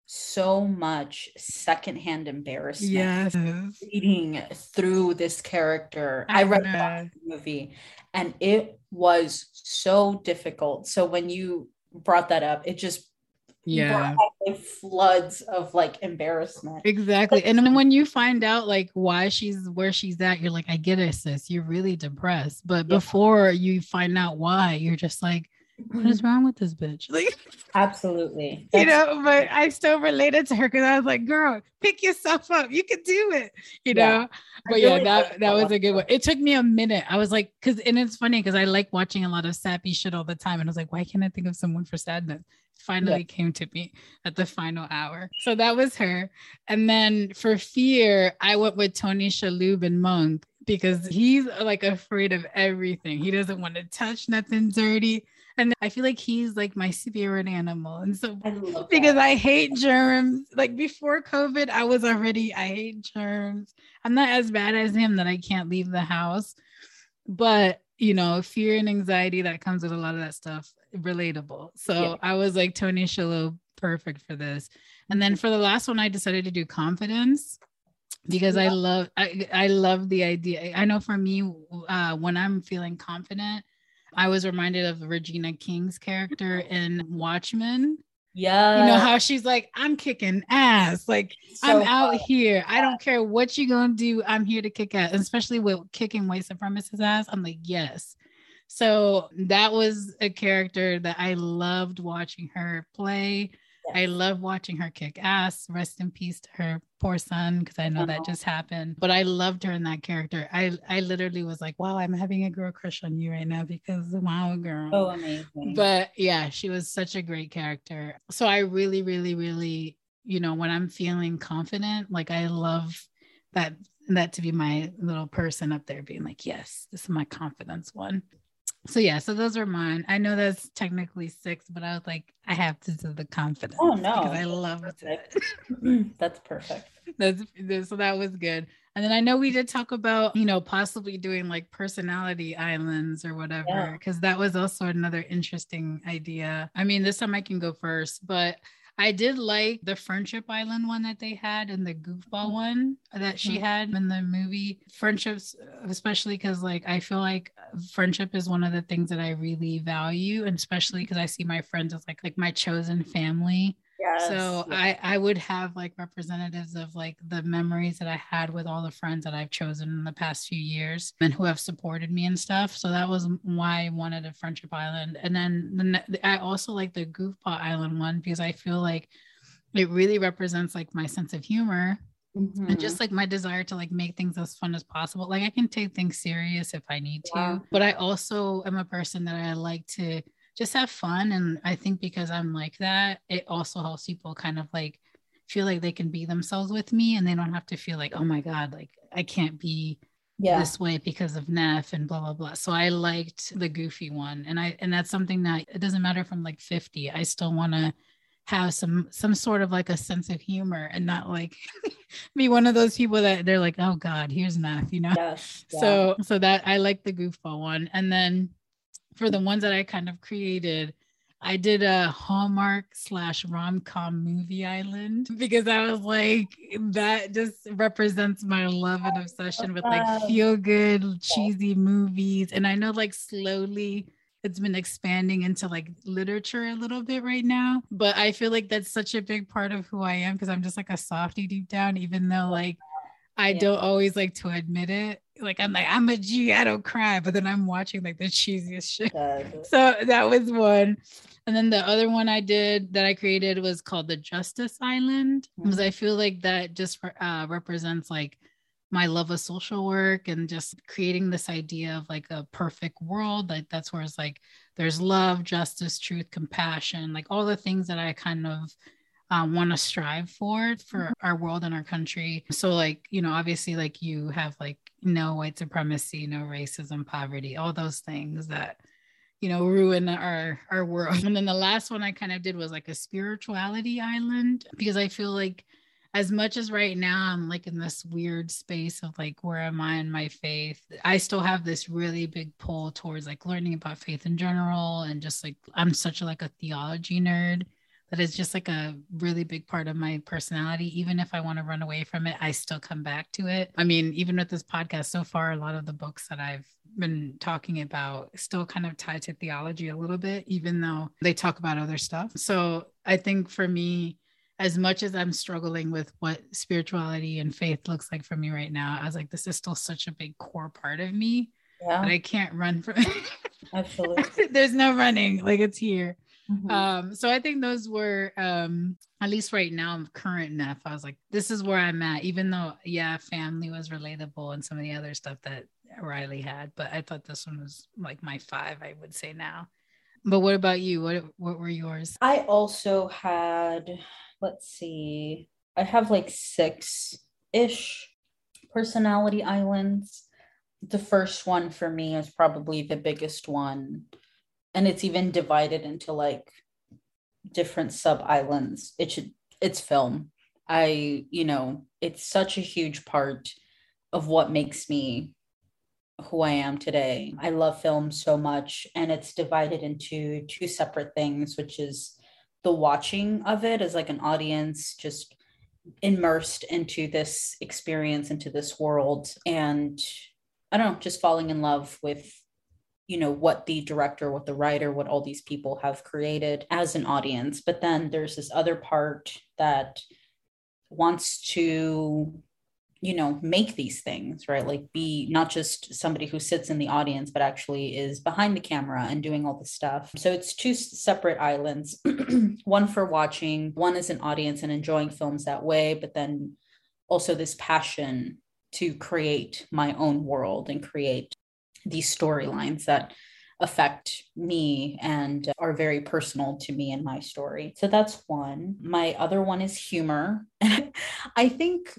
so much secondhand embarrassment reading through this character. I read the movie and it was so difficult. So when you brought that up, it just brought like floods of like embarrassment. Exactly. And then when you find out like why she's where she's at, you're like, I get it, sis. You're really depressed. But before you find out why, you're just like, what is wrong with this bitch? Like, absolutely. But I still related to her because I was like, girl, pick yourself up. You can do it, know? But that was a good one. It took me a minute. I was like, and it's funny because I like watching a lot of sappy shit all the time. And I was like, why can't I think of someone for sadness? It finally came to me at the final hour. So that was her. And then for fear, I went with Tony Shalhoub and Monk because he's like afraid of everything. He doesn't want to touch nothing dirty. And I feel like he's like my spirit animal. And so because I hate germs, like before COVID, I hate germs. I'm not as bad as him that I can't leave the house. But, fear and anxiety that comes with a lot of that stuff, relatable. So I was like, Tony Shalhoub, perfect for this. And then for the last one, I decided to do confidence because I love the idea. I know for me, when I'm feeling confident, I was reminded of Regina King's character in Watchmen. Yeah. How she's like, I'm kicking ass. Like, I'm out here. I don't care what you're going to do. I'm here to kick ass, especially with kicking white supremacist ass. I'm like, yes. So that was a character that I loved watching her play. Yes. I love watching her kick ass. Rest in peace to her poor son, because I know that just happened. But I loved her in that character. I literally was like, wow, I'm having a girl crush on you right now because wow, girl. Oh, amazing. But yeah, she was such a great character. So I really, really, really, when I'm feeling confident, like I love that to be my little person up there being like, yes, this is my confidence one. So yeah, so those are mine. I know that's technically 6, but I was like, I have to do the confidence. Oh no, because I love it. That's perfect. So that was good. And then I know we did talk about, possibly doing like personality islands or whatever, because that was also another interesting idea. I mean, this time I can go first, but I did like the Friendship Island one that they had and the Goofball one that she had in the movie. Friendships, especially because like I feel like friendship is one of the things that I really value, and especially because I see my friends as like my chosen family. Yes. So I would have like representatives of like the memories that I had with all the friends that I've chosen in the past few years and who have supported me and stuff. So that was why I wanted a Friendship Island. And then I also like the Goofball Island one because I feel like it really represents like my sense of humor. Mm-hmm. And just like my desire to like make things as fun as possible. Like I can take things serious if I need to, but I also am a person that I like to just have fun. And I think because I'm like that, it also helps people kind of like feel like they can be themselves with me and they don't have to feel like, oh my God, like I can't be this way because of Neff and blah, blah, blah. So I liked the goofy one. And that's something that it doesn't matter if I'm like 50, I still want to have some sort of like a sense of humor and not like be one of those people that they're like, oh God, here's Neff, Yes, So that I like the goofball one. And then for the ones that I kind of created, I did a Hallmark / rom-com movie island because I was like, that just represents my love and obsession with like feel good, cheesy movies. And I know like slowly it's been expanding into like literature a little bit right now, but I feel like that's such a big part of who I am because I'm just like a softie deep down, even though like I don't always like to admit it. Like I'm a G, I don't cry, but then I'm watching like the cheesiest shit. So that was one. And then the other one I did that I created was called the Justice Island, because I feel like that just represents like my love of social work and just creating this idea of like a perfect world. Like that's where it's like there's love, justice, truth, compassion, like all the things that I kind of want to strive for our world and our country. So like, obviously like you have like no white supremacy, no racism, poverty, all those things that, ruin our world. And then the last one I kind of did was like a spirituality island, because I feel like as much as right now I'm like in this weird space of like, where am I in my faith? I still have this really big pull towards like learning about faith in general. And just like, I'm such like a theology nerd that is just like a really big part of my personality. Even if I want to run away from it, I still come back to it. I mean, even with this podcast so far, a lot of the books that I've been talking about still kind of tied to theology a little bit, even though they talk about other stuff. So I think for me, as much as I'm struggling with what spirituality and faith looks like for me right now, I was like, this is still such a big core part of me that I can't run from it. Absolutely. There's no running, like it's here. Mm-hmm. So I think those were, at least right now, current enough. I was like, this is where I'm at, even though, yeah, family was relatable and some of the other stuff that Riley had, but I thought this one was like my 5, I would say now. But what about you? What were yours? I also had, let's see, I have like 6-ish personality islands. The first one for me is probably the biggest one. And it's even divided into like different sub islands. It's film. It's such a huge part of what makes me who I am today. I love film so much, and it's divided into 2 separate things, which is the watching of it as like an audience, just immersed into this experience, into this world, and I don't know, just falling in love with what the director, what the writer, what all these people have created as an audience. But then there's this other part that wants to make these things, right? Like be not just somebody who sits in the audience, but actually is behind the camera and doing all the stuff. So it's 2 separate islands, one for watching, one as an audience and enjoying films that way, but then also this passion to create my own world and create these storylines that affect me and are very personal to me and my story. So that's one. My other one is humor. I think,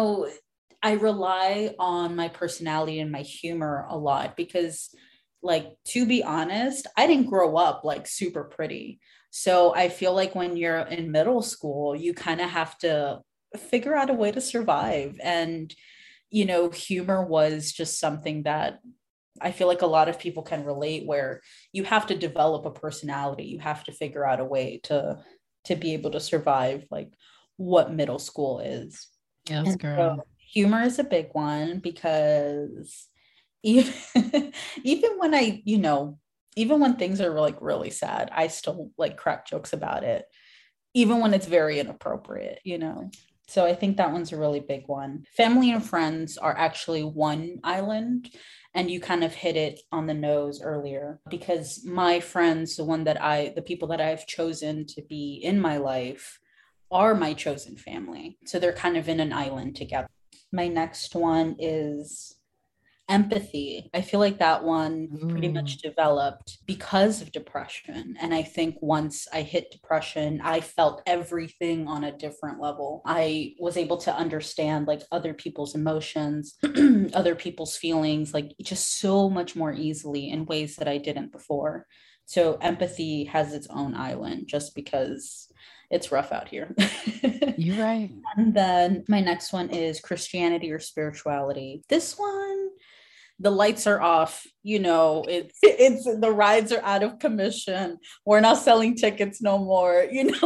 I rely on my personality and my humor a lot because, like, to be honest, I didn't grow up like super pretty. So I feel like when you're in middle school, you kind of have to figure out a way to survive. And, humor was just something that I feel like a lot of people can relate, where you have to develop a personality. You have to figure out a way to be able to survive like what middle school is. Yes, girl. So humor is a big one because even even when even when things are like really sad, I still like crack jokes about it, even when it's very inappropriate. So I think that one's a really big one. Family and friends are actually one island, and you kind of hit it on the nose earlier, because my friends, the people that I've chosen to be in my life, are my chosen family. So they're kind of in an island together. My next one is empathy. I feel like that one pretty much developed because of depression. And I think once I hit depression, I felt everything on a different level. I was able to understand like other people's emotions, other people's feelings, like just so much more easily in ways that I didn't before. So empathy has its own island just because it's rough out here. You're right. And then my next one is Christianity or spirituality. This one, the lights are off, it's the rides are out of commission. We're not selling tickets no more,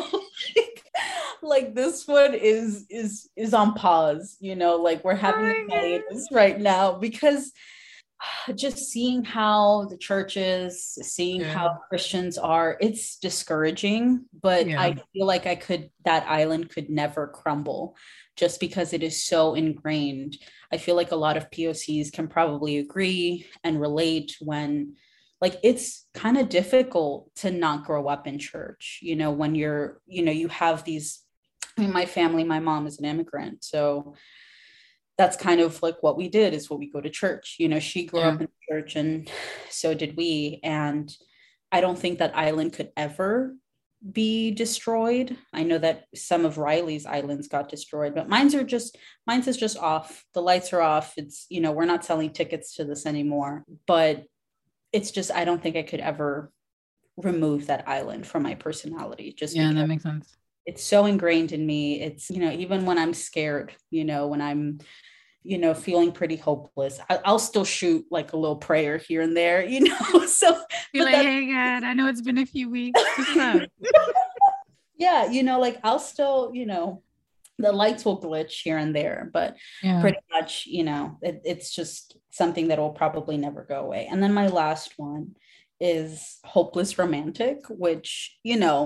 like this one is on pause, like we're having a hiatus right now, because just seeing how the churches, seeing how Christians are, it's discouraging. But I feel like that island could never crumble just because it is so ingrained. I feel like a lot of POCs can probably agree and relate when, like, it's kind of difficult to not grow up in church, when you have these, my family, my mom is an immigrant. So that's kind of like what we did, is what we go to church. She grew up in church and so did we. And I don't think that island could ever be destroyed. I know that some of Riley's islands got destroyed, but mine's is just off. The lights are off. It's, we're not selling tickets to this anymore. But it's just, I don't think I could ever remove that island from my personality, just Yeah, because that makes sense. it's so ingrained in me. It's, even when I'm scared, when I'm, feeling pretty hopeless, I'll still shoot like a little prayer here and there, so You're like, hey God, I know it's been a few weeks. What's up? Yeah, like I'll still, the lights will glitch here and there, but pretty much, it's just something that will probably never go away. And then my last one is hopeless romantic, which,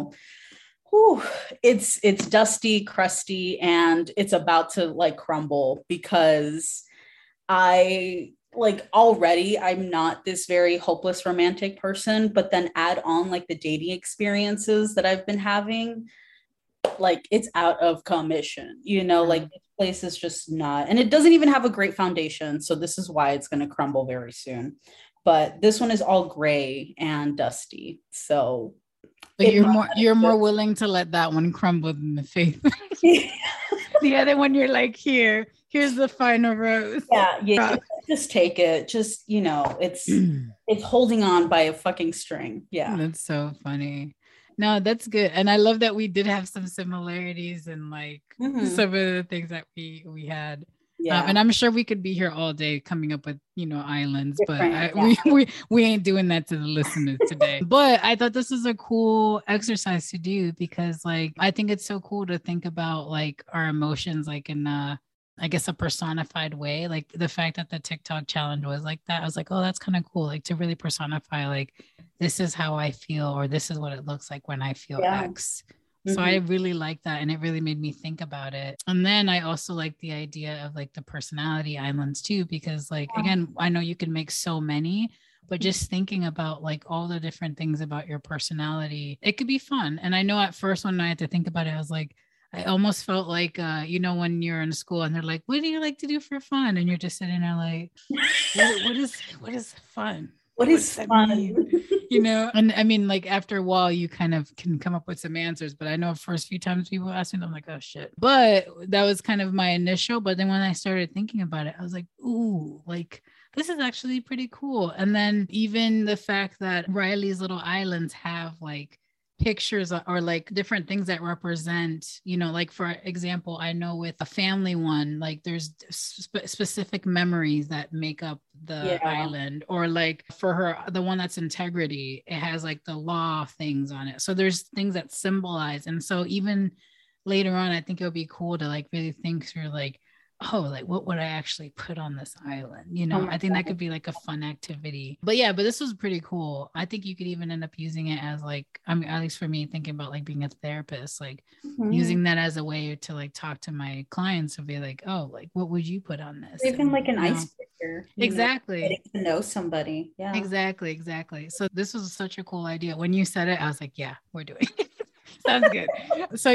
it's dusty, crusty, and it's about to like crumble because I like already I'm not this very hopeless romantic person, but then add on like the dating experiences that I've been having, like it's out of commission, like this place is just not, and it doesn't even have a great foundation. So this is why it's going to crumble very soon. But this one is all gray and dusty. So but you're more willing to let that one crumble than the faith. The other one, you're like, here's the final rose. Yeah, just take it. Just, it's holding on by a fucking string. Yeah. That's so funny. No, that's good. And I love that we did have some similarities in like some of the things that we had. Yeah. And I'm sure we could be here all day coming up with, islands, but we ain't doing that to the listeners today. But I thought this was a cool exercise to do because like, I think it's so cool to think about like our emotions, like in I guess a personified way. Like the fact that the TikTok challenge was like that, I was like, oh, that's kind of cool. Like to really personify, like, this is how I feel, or this is what it looks like when I feel X. So I really like that. And it really made me think about it. And then I also like the idea of like the personality islands too, because like, again, I know you can make so many, but just thinking about like all the different things about your personality, it could be fun. And I know at first when I had to think about it, I was like, I almost felt like, when you're in school and they're like, what do you like to do for fun? And you're just sitting there like, what is fun? What is fun? And I mean, like after a while, you kind of can come up with some answers. But I know first few times people ask me, I'm like, oh shit. But that was kind of my initial. But then when I started thinking about it, I was like, ooh, like this is actually pretty cool. And then even the fact that Riley's little islands have like pictures or like different things that represent, like for example, I know with a family one, like there's specific memories that make up the island, or like for her, the one that's integrity, it has like the law things on it. So there's things that symbolize. And so even later on, I think it would be cool to like really think through like, oh, like what would I actually put on this island? I think that could be like a fun activity. But this was pretty cool. I think you could even end up using it as like, I mean, at least for me, thinking about like being a therapist, like using that as a way to like talk to my clients and be like, oh, like what would you put on this? Even like an icebreaker. Exactly. Getting to know somebody. Yeah. Exactly. So this was such a cool idea. When you said it, I was like, yeah, we're doing it. Sounds good. So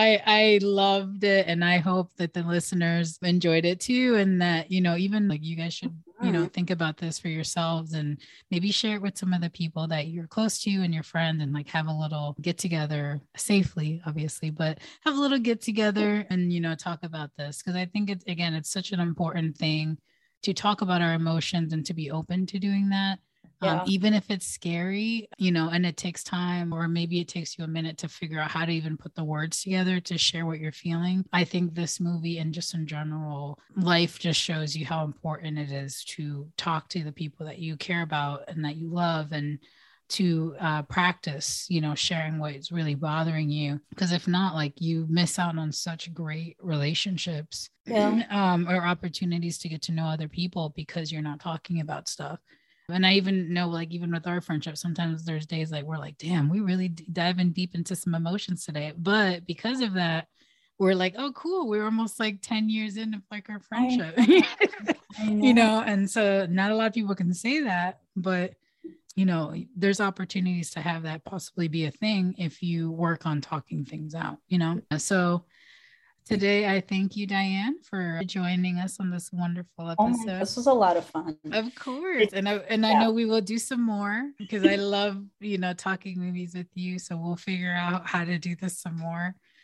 I loved it, and I hope that the listeners enjoyed it too, and that even like you guys should think about this for yourselves and maybe share it with some of the people that you're close to and your friends, and like have a little get together safely, obviously, but have a little get together and talk about this, because I think it's such an important thing to talk about our emotions and to be open to doing that. Even if it's scary, and it takes time, or maybe it takes you a minute to figure out how to even put the words together to share what you're feeling. I think this movie and just in general, life just shows you how important it is to talk to the people that you care about and that you love, and to practice, sharing what's really bothering you. Because if not, like you miss out on such great relationships or opportunities to get to know other people because you're not talking about stuff. And I even know, like, even with our friendship, sometimes there's days like we're like, damn, we really diving deep into some emotions today. But because of that, we're like, oh, cool. We're almost like 10 years into like our friendship, and so not a lot of people can say that, but there's opportunities to have that possibly be a thing if you work on talking things out, So today, I thank you, Diane, for joining us on this wonderful episode. This was a lot of fun. Of course. And I know we will do some more, because I love, talking movies with you. So we'll figure out how to do this some more.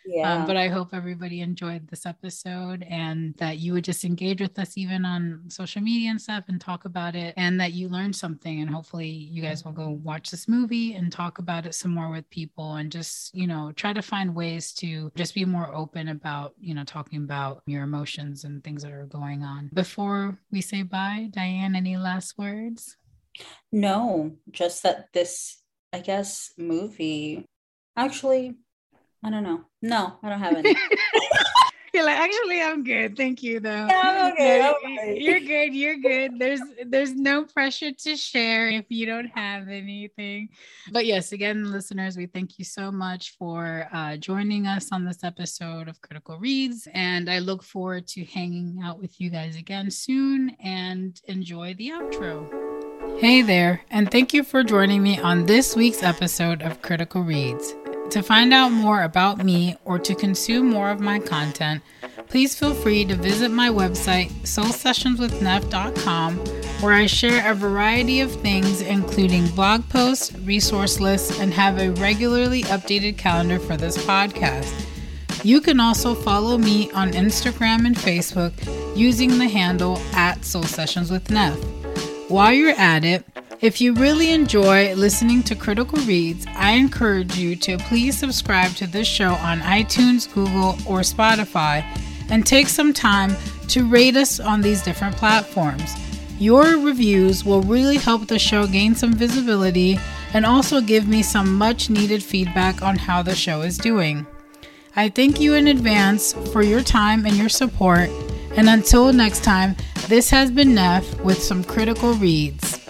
Yeah. But I hope everybody enjoyed this episode and that you would just engage with us even on social media and stuff and talk about it, and that you learned something. And hopefully you guys will go watch this movie and talk about it some more with people, and just, try to find ways to just be more open about, talking about your emotions and things that are going on. Before we say bye, Diane, any last words? No, just that this, I guess, movie, actually, I don't know. No, I don't have any. You're like, actually, I'm good. Thank you, though. Yeah, I'm okay. No, Okay. you're good. You're good. There's no pressure to share if you don't have anything. But yes, again, listeners, we thank you so much for joining us on this episode of Critical Reads. And I look forward to hanging out with you guys again soon, and enjoy the outro. Hey there, and thank you for joining me on this week's episode of Critical Reads. To find out more about me or to consume more of my content, please feel free to visit my website, soulsessionswithneff.com, where I share a variety of things, including blog posts, resource lists, and have a regularly updated calendar for this podcast. You can also follow me on Instagram and Facebook using the handle @soulsessionswithneff. While you're at it, if you really enjoy listening to Critical Reads, I encourage you to please subscribe to this show on iTunes, Google, or Spotify, and take some time to rate us on these different platforms. Your reviews will really help the show gain some visibility and also give me some much needed feedback on how the show is doing. I thank you in advance for your time and your support, and until next time, this has been Neff with some Critical Reads.